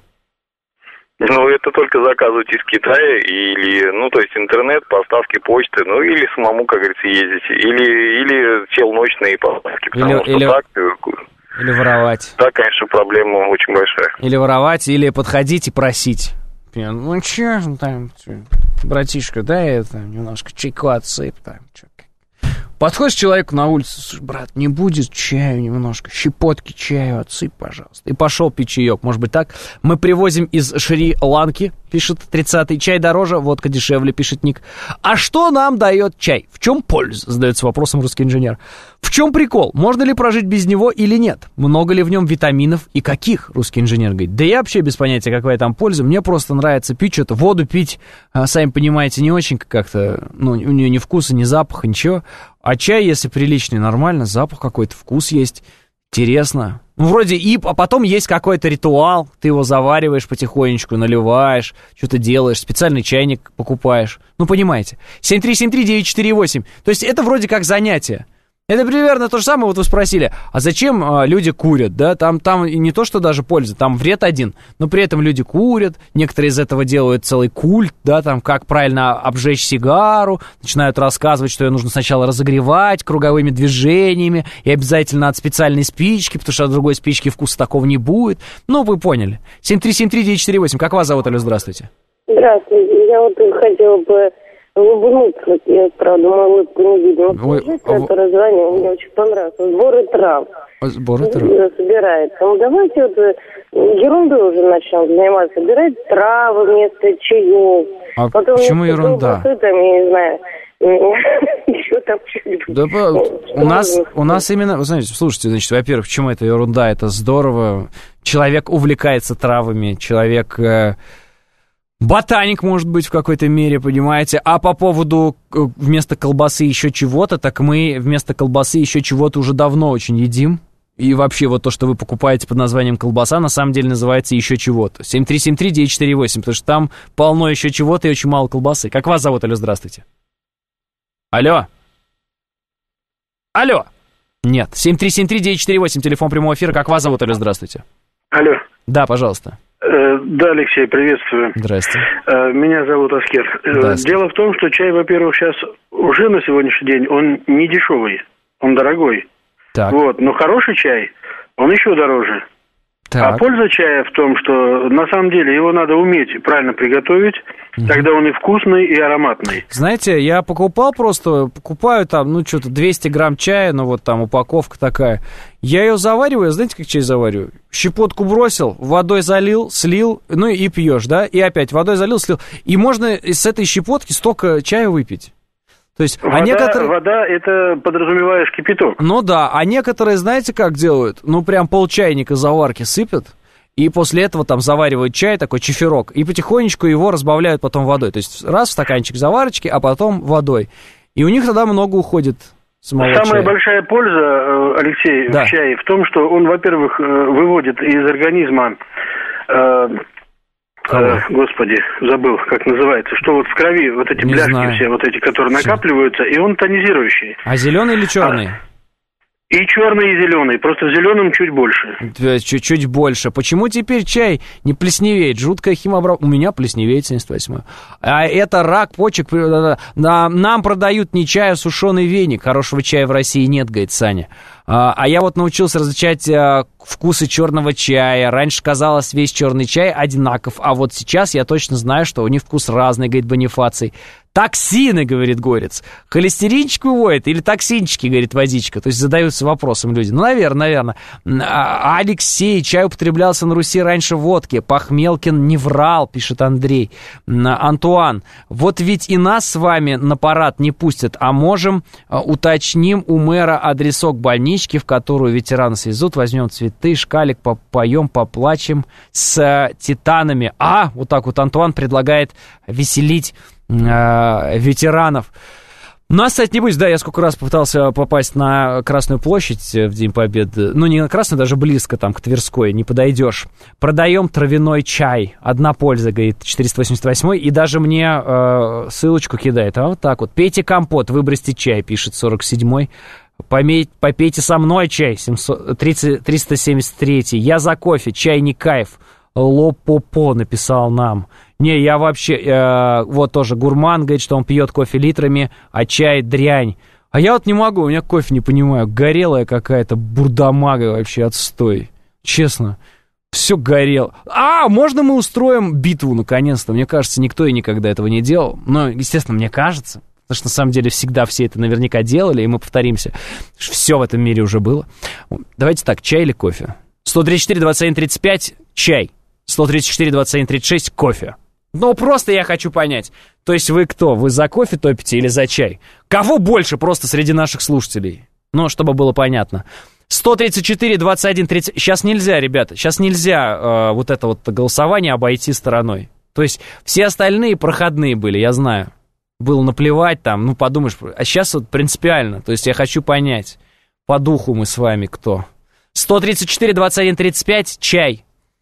Ну, это только заказывать из Китая или, ну, то есть интернет, поставки почты, ну, или самому, как говорится, ездить, или челночные поставки, потому что так... Или воровать. Да, конечно, проблема очень большая. Или воровать, или подходить и просить. Ну, че там, братишка, дай это немножко чайку отсыпь там, че. Подходишь к человеку на улице, слушай, брат, не будет чаю немножко, щепотки чаю отсыпь, пожалуйста. И пошел пить чаек, может быть так. Мы привозим из Шри-Ланки, пишет 30-й, чай дороже, водка дешевле, пишет Ник. А что нам дает чай? В чем польза? Задается вопросом русский инженер. В чем прикол? Можно ли прожить без него или нет? Много ли в нем витаминов и каких? Русский инженер говорит. Да я вообще без понятия, какая там польза. Мне просто нравится пить что-то. Воду пить, сами понимаете, не очень как-то, ну, у нее ни вкуса, ни запаха, ничего. А чай, если приличный, нормально, запах какой-то, вкус есть, интересно. Ну, вроде а потом есть какой-то ритуал, ты его завариваешь потихонечку, наливаешь, что-то делаешь, специальный чайник покупаешь. Ну, понимаете. 7373948. То есть это вроде как занятие. Это примерно то же самое, вот вы спросили, а зачем люди курят, да, там не то, что даже польза, там вред один, но при этом люди курят, некоторые из этого делают целый культ, да, там, как правильно обжечь сигару, начинают рассказывать, что ее нужно сначала разогревать круговыми движениями, и обязательно от специальной спички, потому что от другой спички вкуса такого не будет, ну, вы поняли. 7373948, как вас зовут, алло, здравствуйте. Здравствуйте, я вот хотела бы улыбнуться, я, правда, мою улыбку не видела. Который звонил, мне очень понравился. Сборы трав. Сборы трав. Собирается. Ну, давайте вот ерундой уже начнем заниматься. Собирать травы вместо чаев. А потом почему ерунда? Там, я не знаю, еще там что-нибудь. Да, у нас именно, вы знаете, слушайте, значит, во-первых, почему это ерунда? Это здорово. Человек увлекается травами, человек... Ботаник, может быть, в какой-то мере, понимаете. А по поводу вместо колбасы еще чего-то, так мы вместо колбасы еще чего-то уже давно очень едим. И вообще вот то, что вы покупаете под названием колбаса, на самом деле называется еще чего-то. 7373948, потому что там полно еще чего-то и очень мало колбасы. Как вас зовут? Алло, здравствуйте. Алло. Алло. Нет, 7373948, телефон прямого эфира. Как вас зовут? Алло, здравствуйте. Алло. Да, пожалуйста. Да, Алексей, приветствую. Здрасте. Меня зовут Аскер. Дело в том, что чай, во-первых, сейчас уже на сегодняшний день, он не дешевый, он дорогой. Так. Вот, но хороший чай, он еще дороже. Так. А польза чая в том, что на самом деле его надо уметь правильно приготовить, тогда он и вкусный, и ароматный. Знаете, я покупаю там, ну, что-то 200 грамм чая, ну, вот там упаковка такая. Я ее завариваю, знаете, как чай завариваю? Щепотку бросил, водой залил, слил, ну, и пьешь, да? И опять водой залил, слил. И можно с этой щепотки столько чая выпить. То есть, вода, это подразумеваешь кипяток. Ну да, а некоторые, знаете, как делают? Ну, прям полчайника заварки сыпят, и после этого там заваривают чай, такой чефирок, и потихонечку его разбавляют потом водой. То есть, раз в стаканчик заварочки, а потом водой. И у них тогда много уходит самого чая. Самая большая польза, Алексей, в чае в том, что он, во-первых, выводит из организма... Господи, забыл, как называется, что вот в крови вот эти бляшки все, вот эти, которые накапливаются, и он тонизирующий. А зеленый или черный? И черный, и зеленый, просто в зеленом чуть больше. Чуть больше. Почему теперь чай не плесневеет? Жуткая химообработка. У меня плесневеет 78-й. А это рак почек. Нам продают не чай, а сушеный веник. Хорошего чая в России нет, говорит Саня. А я вот научился различать вкусы черного чая. Раньше казалось, весь черный чай одинаков. А вот сейчас я точно знаю, что у них вкус разный, говорит Бонифаций. Токсины, говорит Горец. Холестеринчик выводит или токсинчики, говорит Водичка. То есть задаются вопросом люди. Ну, наверное. Алексей, чай употреблялся на Руси раньше водки. Пахмелкин не врал, пишет Андрей. Антуан, вот ведь и нас с вами на парад не пустят. А можем уточним у мэра адресок больницы. больничке, в которую ветераны свезут, возьмем цветы, шкалик, попоем, поплачем с титанами. Вот так вот Антуан предлагает веселить ветеранов. Нас, кстати, не будет, да, я сколько раз попытался попасть на Красную площадь в День Победы. Ну, не на Красную, даже близко, там, к Тверской, не подойдешь. Продаем травяной чай. Одна польза, говорит, 488-й. И даже мне ссылочку кидает. Вот так вот. Пейте компот, выбросьте чай, пишет 47-й. Попейте со мной чай, 373-й. Я за кофе, чай не кайф. Лопопо написал нам. Не, я вообще... вот тоже гурман говорит, что он пьет кофе литрами, а чай дрянь. А я вот не могу, у меня кофе не понимаю. Горелая какая-то бурдамага вообще, отстой. Честно. Все горело. Можно мы устроим битву наконец-то? Мне кажется, никто и никогда этого не делал. Но, естественно, мне кажется. Потому что, на самом деле, всегда все это наверняка делали, и мы повторимся. Все в этом мире уже было. Давайте так, чай или кофе? 134-21-35, чай. 134-21-36, кофе. Ну, просто я хочу понять. То есть вы кто? Вы за кофе топите или за чай? Кого больше просто среди наших слушателей? Ну, чтобы было понятно. 134-21-30... Сейчас нельзя, ребята, сейчас нельзя вот это вот голосование обойти стороной. То есть все остальные проходные были, я знаю. Было наплевать там, ну, подумаешь. А сейчас вот принципиально. То есть я хочу понять, по духу мы с вами кто. 134-21-35, чай.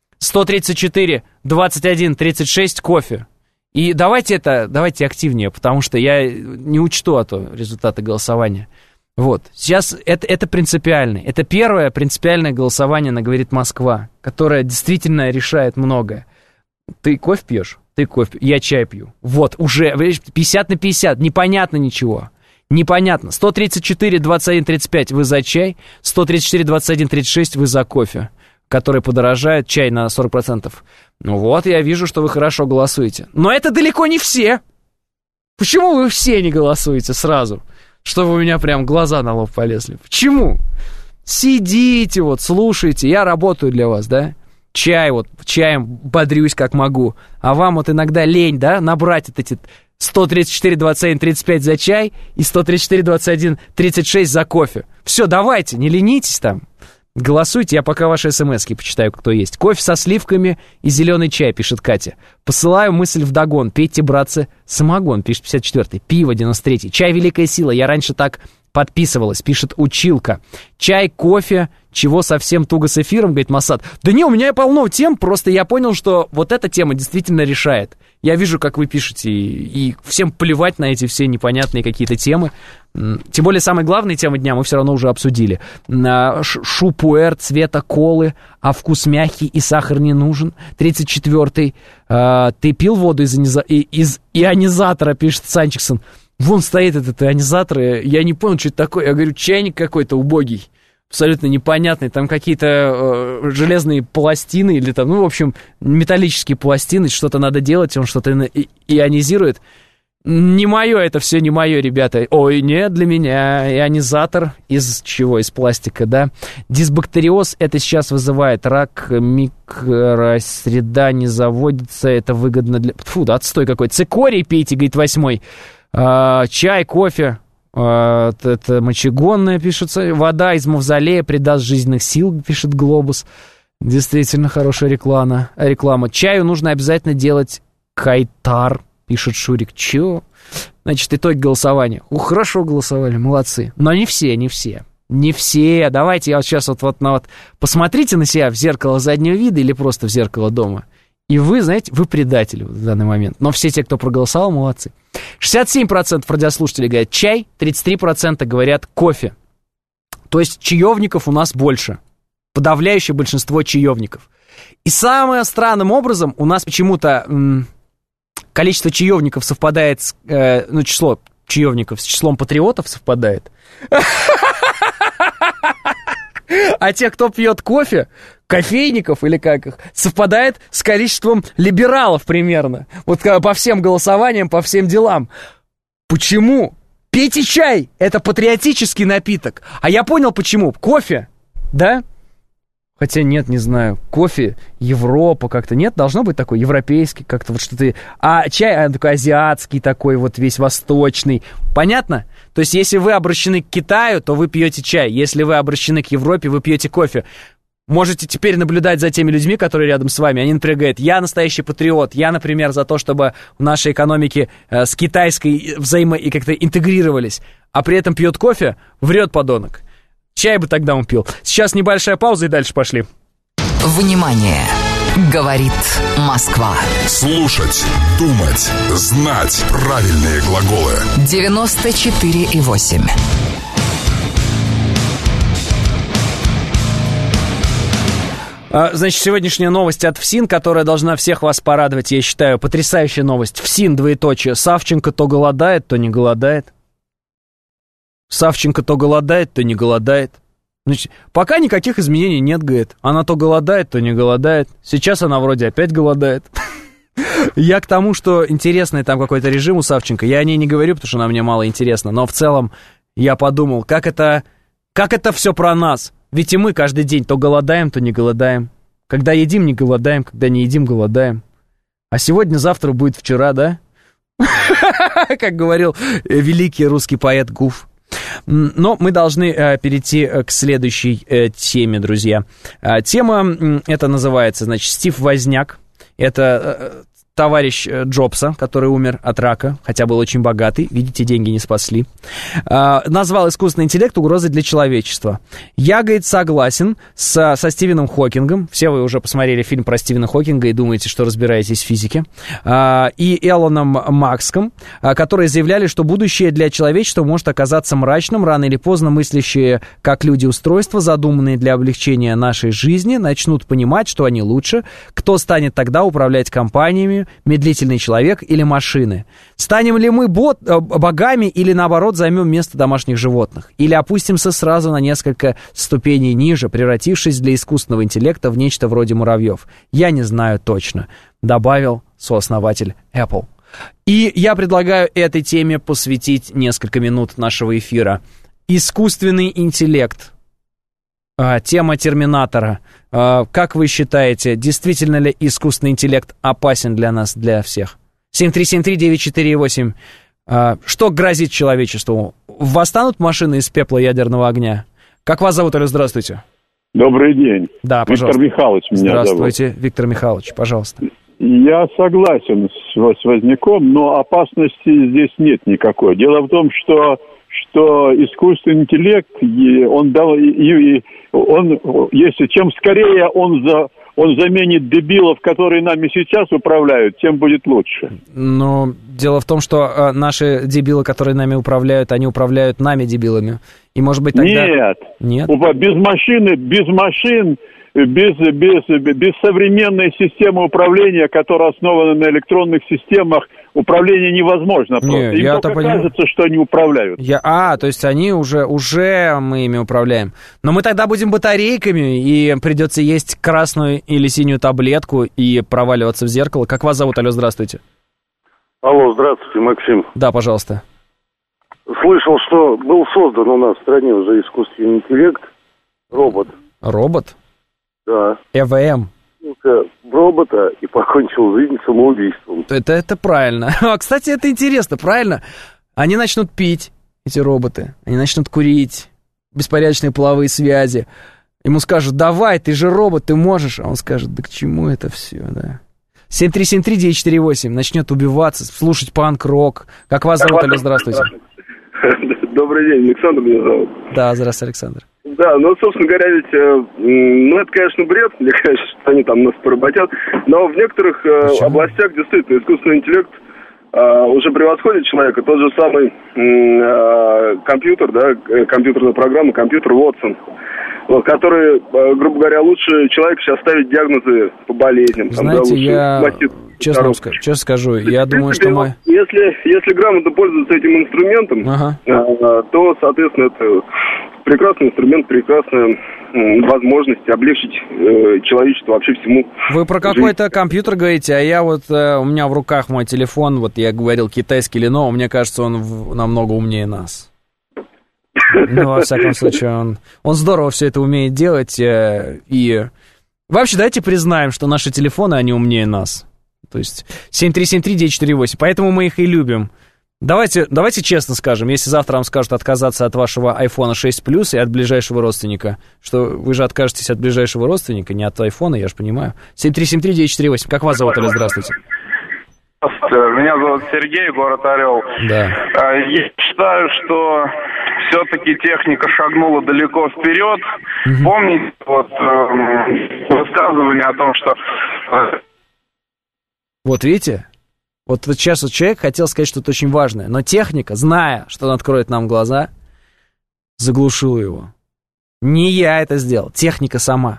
134-21-36, кофе. И давайте активнее, потому что я не учту результаты голосования. Вот, сейчас это принципиально. Это первое принципиальное голосование на «Говорит Москва», которое действительно решает многое. Ты кофе пьешь? Ты кофе. Я чай пью. Вот, уже 50 на 50, непонятно ничего. Непонятно. 134-21-35 вы за чай, 134-21-36 вы за кофе, который подорожает, чай на 40%. Ну вот, я вижу, что вы хорошо голосуете. Но это далеко не все. Почему вы все не голосуете сразу? Чтобы у меня прям глаза на лоб полезли. Почему? Сидите вот, слушайте, я работаю для вас, да? Чаем бодрюсь как могу. А вам вот иногда лень, да, набрать вот эти 134-21-35 за чай и 134-21-36 за кофе. Все, давайте, не ленитесь там. Голосуйте, я пока ваши смс-ки почитаю, кто есть. Кофе со сливками и зеленый чай, пишет Катя. Посылаю мысль вдогон. Пейте, братцы, самогон, пишет 54-й. Пиво, 93-й. Чай великая сила. Я раньше так подписывалась, пишет Училка. Чай, кофе, чего совсем туго с эфиром, говорит Масад. Да не, у меня полно тем, просто я понял, что вот эта тема действительно решает. Я вижу, как вы пишете, и всем плевать на эти все непонятные какие-то темы. Тем более, самые главные темы дня мы все равно уже обсудили. Шупуэр цвета колы, а вкус мягкий и сахар не нужен. 34-й. Ты пил воду из ионизатора, пишет Санчиксон. Вон стоит этот ионизатор, я не понял, что это такое. Я говорю, чайник какой-то убогий, абсолютно непонятный. Там какие-то железные пластины или там, ну, в общем, металлические пластины. Что-то надо делать, он что-то ионизирует. Не мое это все, не мое, ребята. Ой, нет, для меня ионизатор из чего? Из пластика, да. Дисбактериоз это сейчас вызывает рак, микросреда не заводится, это выгодно для... Фу, да, отстой какой. Цикорий пейте, говорит 8-й. Чай, кофе, это мочегонное, пишется. Вода из мавзолея придаст жизненных сил, пишет Глобус. Действительно хорошая реклама. Чаю нужно обязательно делать кайтар, пишет Шурик. Чё? Значит, итог голосования. Хорошо голосовали, молодцы. Но не все. Не все. Давайте я вот сейчас посмотрите на себя в зеркало заднего вида или просто в зеркало дома. И вы, знаете, вы предатели в данный момент. Но все те, кто проголосовал, молодцы. 67% радиослушателей говорят чай, 33% говорят кофе. То есть чаевников у нас больше. Подавляющее большинство чаевников. И самым странным образом у нас почему-то количество чаевников совпадает с... число чаевников с числом патриотов совпадает. А те, кто пьет кофе, кофейников или как их, совпадает с количеством либералов примерно. Вот по всем голосованиям, по всем делам. Почему? Пейте чай, это патриотический напиток. А я понял почему. Кофе, да? Хотя нет, не знаю. Кофе, Европа как-то. Нет, должно быть такой европейский, как-то вот что-то... А чай такой азиатский такой, вот весь восточный. Понятно? То есть, если вы обращены к Китаю, то вы пьете чай. Если вы обращены к Европе, вы пьете кофе. Можете теперь наблюдать за теми людьми, которые рядом с вами. Они, например, говорят, я настоящий патриот. Я, например, за то, чтобы наши экономики с китайской и как-то интегрировались. А при этом пьет кофе, врет подонок. Чай бы тогда он пил. Сейчас небольшая пауза и дальше пошли. Внимание! Говорит Москва. Слушать, думать, знать правильные глаголы. 94,8. Значит, сегодняшняя новость от ФСИН, которая должна всех вас порадовать, я считаю, потрясающая новость. ФСИН, двоеточие. Савченко то голодает, то не голодает. Савченко то голодает, то не голодает. Значит, пока никаких изменений нет, говорит. Она то голодает, то не голодает. Сейчас она вроде опять голодает. Я к тому, что интересный там какой-то режим у Савченко. Я о ней не говорю, потому что она мне мало интересна. Но в целом я подумал, как это все про нас. Ведь и мы каждый день то голодаем, то не голодаем. Когда едим, не голодаем, когда не едим, голодаем. А сегодня-завтра будет вчера, да? Как говорил великий русский поэт Гуф. Но мы должны перейти к следующей теме, друзья. Тема эта называется, значит, Стив Возняк. Это товарищ Джобса, который умер от рака, хотя был очень богатый. Видите, деньги не спасли. Назвал искусственный интеллект угрозой для человечества. Я, говорит, согласен со Стивеном Хокингом. Все вы уже посмотрели фильм про Стивена Хокинга и думаете, что разбираетесь в физике. И Элоном Макском, которые заявляли, что будущее для человечества может оказаться мрачным. Рано или поздно мыслящие, как люди, устройства, задуманные для облегчения нашей жизни, начнут понимать, что они лучше. Кто станет тогда управлять компаниями? Медлительный человек или машины? Станем ли мы богами или, наоборот, займем место домашних животных? Или опустимся сразу на несколько ступеней ниже, превратившись для искусственного интеллекта в нечто вроде муравьев? Я не знаю точно, добавил сооснователь Apple. И я предлагаю этой теме посвятить несколько минут нашего эфира. Искусственный интеллект. Тема Терминатора. Как вы считаете, действительно ли искусственный интеллект опасен для нас, для всех? 7373948. Что грозит человечеству? Восстанут машины из пепла ядерного огня? Как вас зовут, Алло, здравствуйте. Добрый день. Да, пожалуйста. Виктор Михайлович меня зовут. Здравствуйте, Виктор Михайлович, пожалуйста. Я согласен с Возняком, но опасности здесь нет никакой. Дело в том, что искусственный интеллект, чем скорее он заменит дебилов, которые нами сейчас управляют, тем будет лучше. Но дело в том, что наши дебилы, которые нами управляют, они управляют нами, дебилами. И, может быть, тогда... Нет. Без машин, без современной системы управления, которая основана на электронных системах, управление невозможно просто. Им только кажется, что они управляют. То есть они уже мы ими управляем. Но мы тогда будем батарейками, и придется есть красную или синюю таблетку и проваливаться в зеркало. Как вас зовут? Алло, здравствуйте. Алло, здравствуйте, Максим. Да, пожалуйста. Слышал, что был создан у нас в стране уже искусственный интеллект, робот. Робот? Да. ЭВМ. Робота и покончил жизнь самоубийством. Это правильно. Кстати, это интересно, правильно? Они начнут пить, эти роботы. Они начнут курить. Беспорядочные половые связи. Ему скажут, давай, ты же робот, ты можешь. А он скажет, да к чему это все, да? 7373948. Начнет убиваться, слушать панк-рок. Как вас зовут, Алло, здравствуйте. Добрый день, Александр меня зовут. Да, здравствуйте, Александр. Да, собственно говоря, ведь, это, конечно, бред, мне кажется, что они там нас поработят, но в некоторых областях действительно искусственный интеллект уже превосходит человека. Тот же самый компьютер, да, компьютерная программа, компьютер Watson, который, грубо говоря, лучше человека сейчас ставить диагнозы по болезням. Знаете, я честно скажу, я думаю, что мы... Если грамотно пользоваться этим инструментом, то, соответственно, это прекрасный инструмент, прекрасная возможность облегчить человечеству вообще всему. Вы про какой-то компьютер говорите, а я у меня в руках мой телефон, я говорил китайский Lenovo, мне кажется, он намного умнее нас. Ну, во всяком случае, он здорово все это умеет делать. И вообще, давайте признаем, что наши телефоны, они умнее нас. То есть 7373948. Поэтому мы их и любим. Давайте честно скажем, если завтра вам скажут отказаться от вашего iPhone 6 Plus и от ближайшего родственника, что вы же откажетесь от ближайшего родственника, не от iPhone, я же понимаю. 7373948. Как вас зовут, Оля? Здравствуйте. Меня зовут Сергей, город Орел. Да. Я считаю, что все-таки техника шагнула далеко вперед. Помните высказывание о том, что... Вот видите? Вот сейчас человек хотел сказать что-то очень важное, но техника, зная, что он откроет нам глаза, заглушила его. Не я это сделал, техника сама.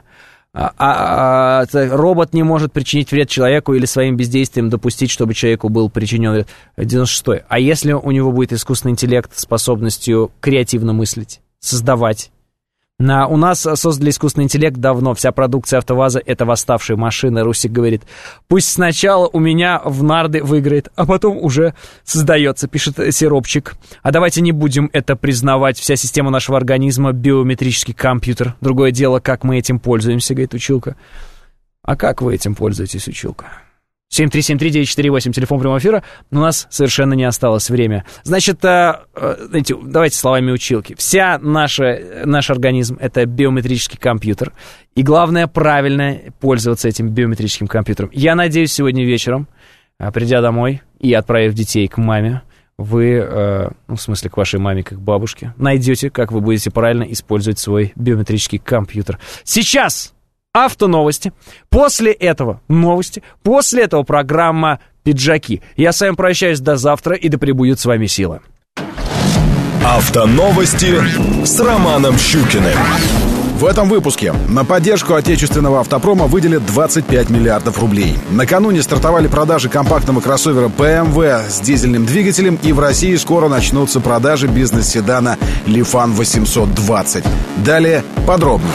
Робот не может причинить вред человеку или своим бездействием допустить, чтобы человеку был причинен вред. 96-й. А если у него будет искусственный интеллект с способностью креативно мыслить, создавать? У нас создали искусственный интеллект давно. Вся продукция АвтоВАЗа — это восставшие машины. Русик говорит, пусть сначала у меня в нарды выиграет, а потом уже создается, пишет Сиропчик. А давайте не будем это признавать. Вся система нашего организма — биометрический компьютер. Другое дело, как мы этим пользуемся, говорит Училка. А как вы этим пользуетесь, Училка? 7373948, телефон прямого эфира. У нас совершенно не осталось времени. Значит, давайте словами училки. Вся наш организм — это биометрический компьютер. И главное, правильно пользоваться этим биометрическим компьютером. Я надеюсь, сегодня вечером, придя домой и отправив детей к маме, вы, в смысле, к вашей маме, как к бабушке, найдете, как вы будете правильно использовать свой биометрический компьютер. Сейчас! Автоновости. После этого новости. После этого программа «Пиджаки». Я с вами прощаюсь до завтра, и да пребудет с вами сила. Автоновости с Романом Щукиным. В этом выпуске на поддержку отечественного автопрома выделят 25 миллиардов рублей. Накануне стартовали продажи компактного кроссовера BMW с дизельным двигателем, и в России скоро начнутся продажи бизнес-седана Lifan 820. Далее подробнее.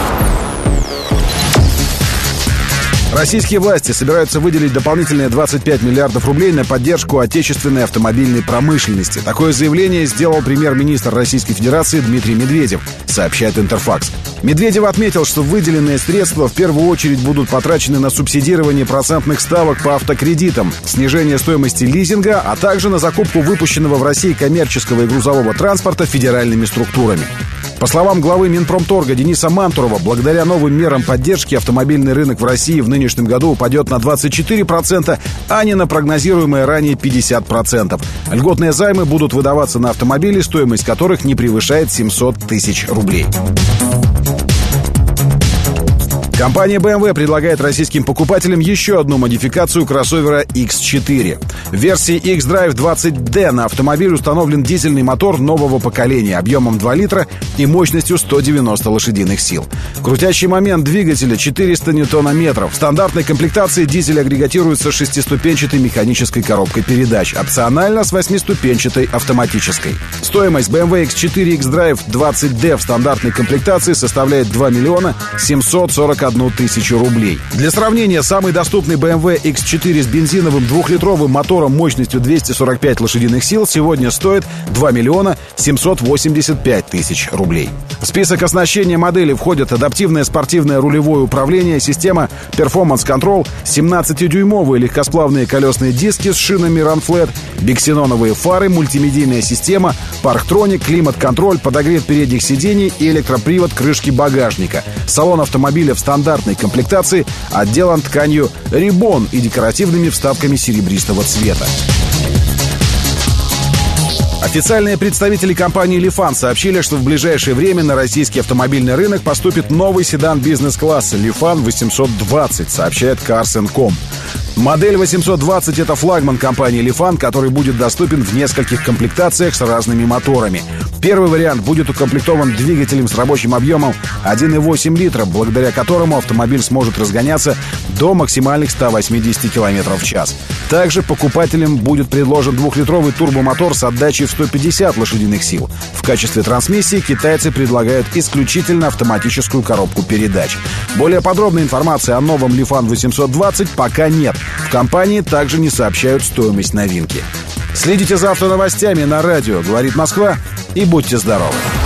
Российские власти собираются выделить дополнительные 25 миллиардов рублей на поддержку отечественной автомобильной промышленности. Такое заявление сделал премьер-министр Российской Федерации Дмитрий Медведев, сообщает Интерфакс. Медведев отметил, что выделенные средства в первую очередь будут потрачены на субсидирование процентных ставок по автокредитам, снижение стоимости лизинга, а также на закупку выпущенного в России коммерческого и грузового транспорта федеральными структурами. По словам главы Минпромторга Дениса Мантурова, благодаря новым мерам поддержки автомобильный рынок в России в нынешнем году упадет на 24%, а не на прогнозируемые ранее 50%. Льготные займы будут выдаваться на автомобили, стоимость которых не превышает 700 тысяч рублей. Компания BMW предлагает российским покупателям еще одну модификацию кроссовера X4. В версии X-Drive 20D на автомобиль установлен дизельный мотор нового поколения объемом 2 литра и мощностью 190 лошадиных сил. Крутящий момент двигателя 400 ньютонометров. В стандартной комплектации дизель агрегатируется 6-ступенчатой механической коробкой передач, опционально с 8-ступенчатой автоматической. Стоимость BMW X4 X-Drive 20D в стандартной комплектации составляет 2 миллиона 741 тысячу рублей. Для сравнения, самый доступный BMW X4 с бензиновым 2-литровым мотором мощностью 245 лошадиных сил сегодня стоит 2 миллиона 785 тысяч рублей. В список оснащения модели входят адаптивное спортивное рулевое управление, система Performance Control, 17-дюймовые легкосплавные колесные диски с шинами Run Flat, биксеноновые фары, мультимедийная система, парктроник, климат-контроль, подогрев передних сидений и электропривод крышки багажника. Салон автомобиля в стандартной комплектации отделан тканью Ribbon и декоративными вставками серебристого цвета. Официальные представители компании Lifan сообщили, что в ближайшее время на российский автомобильный рынок поступит новый седан бизнес-класса Lifan 820, сообщает Cars&Com. Модель 820 — это флагман компании Lifan, который будет доступен в нескольких комплектациях с разными моторами. Первый вариант будет укомплектован двигателем с рабочим объемом 1,8 литра, благодаря которому автомобиль сможет разгоняться до максимальных 180 км в час. Также покупателям будет предложен 2-литровый турбомотор с отдачей в 150 лошадиных сил. В качестве трансмиссии китайцы предлагают исключительно автоматическую коробку передач. Более подробной информации о новом Lifan 820 пока нет. В компании также не сообщают стоимость новинки. Следите за автоновостями на радио «Говорит Москва». и будьте здоровы.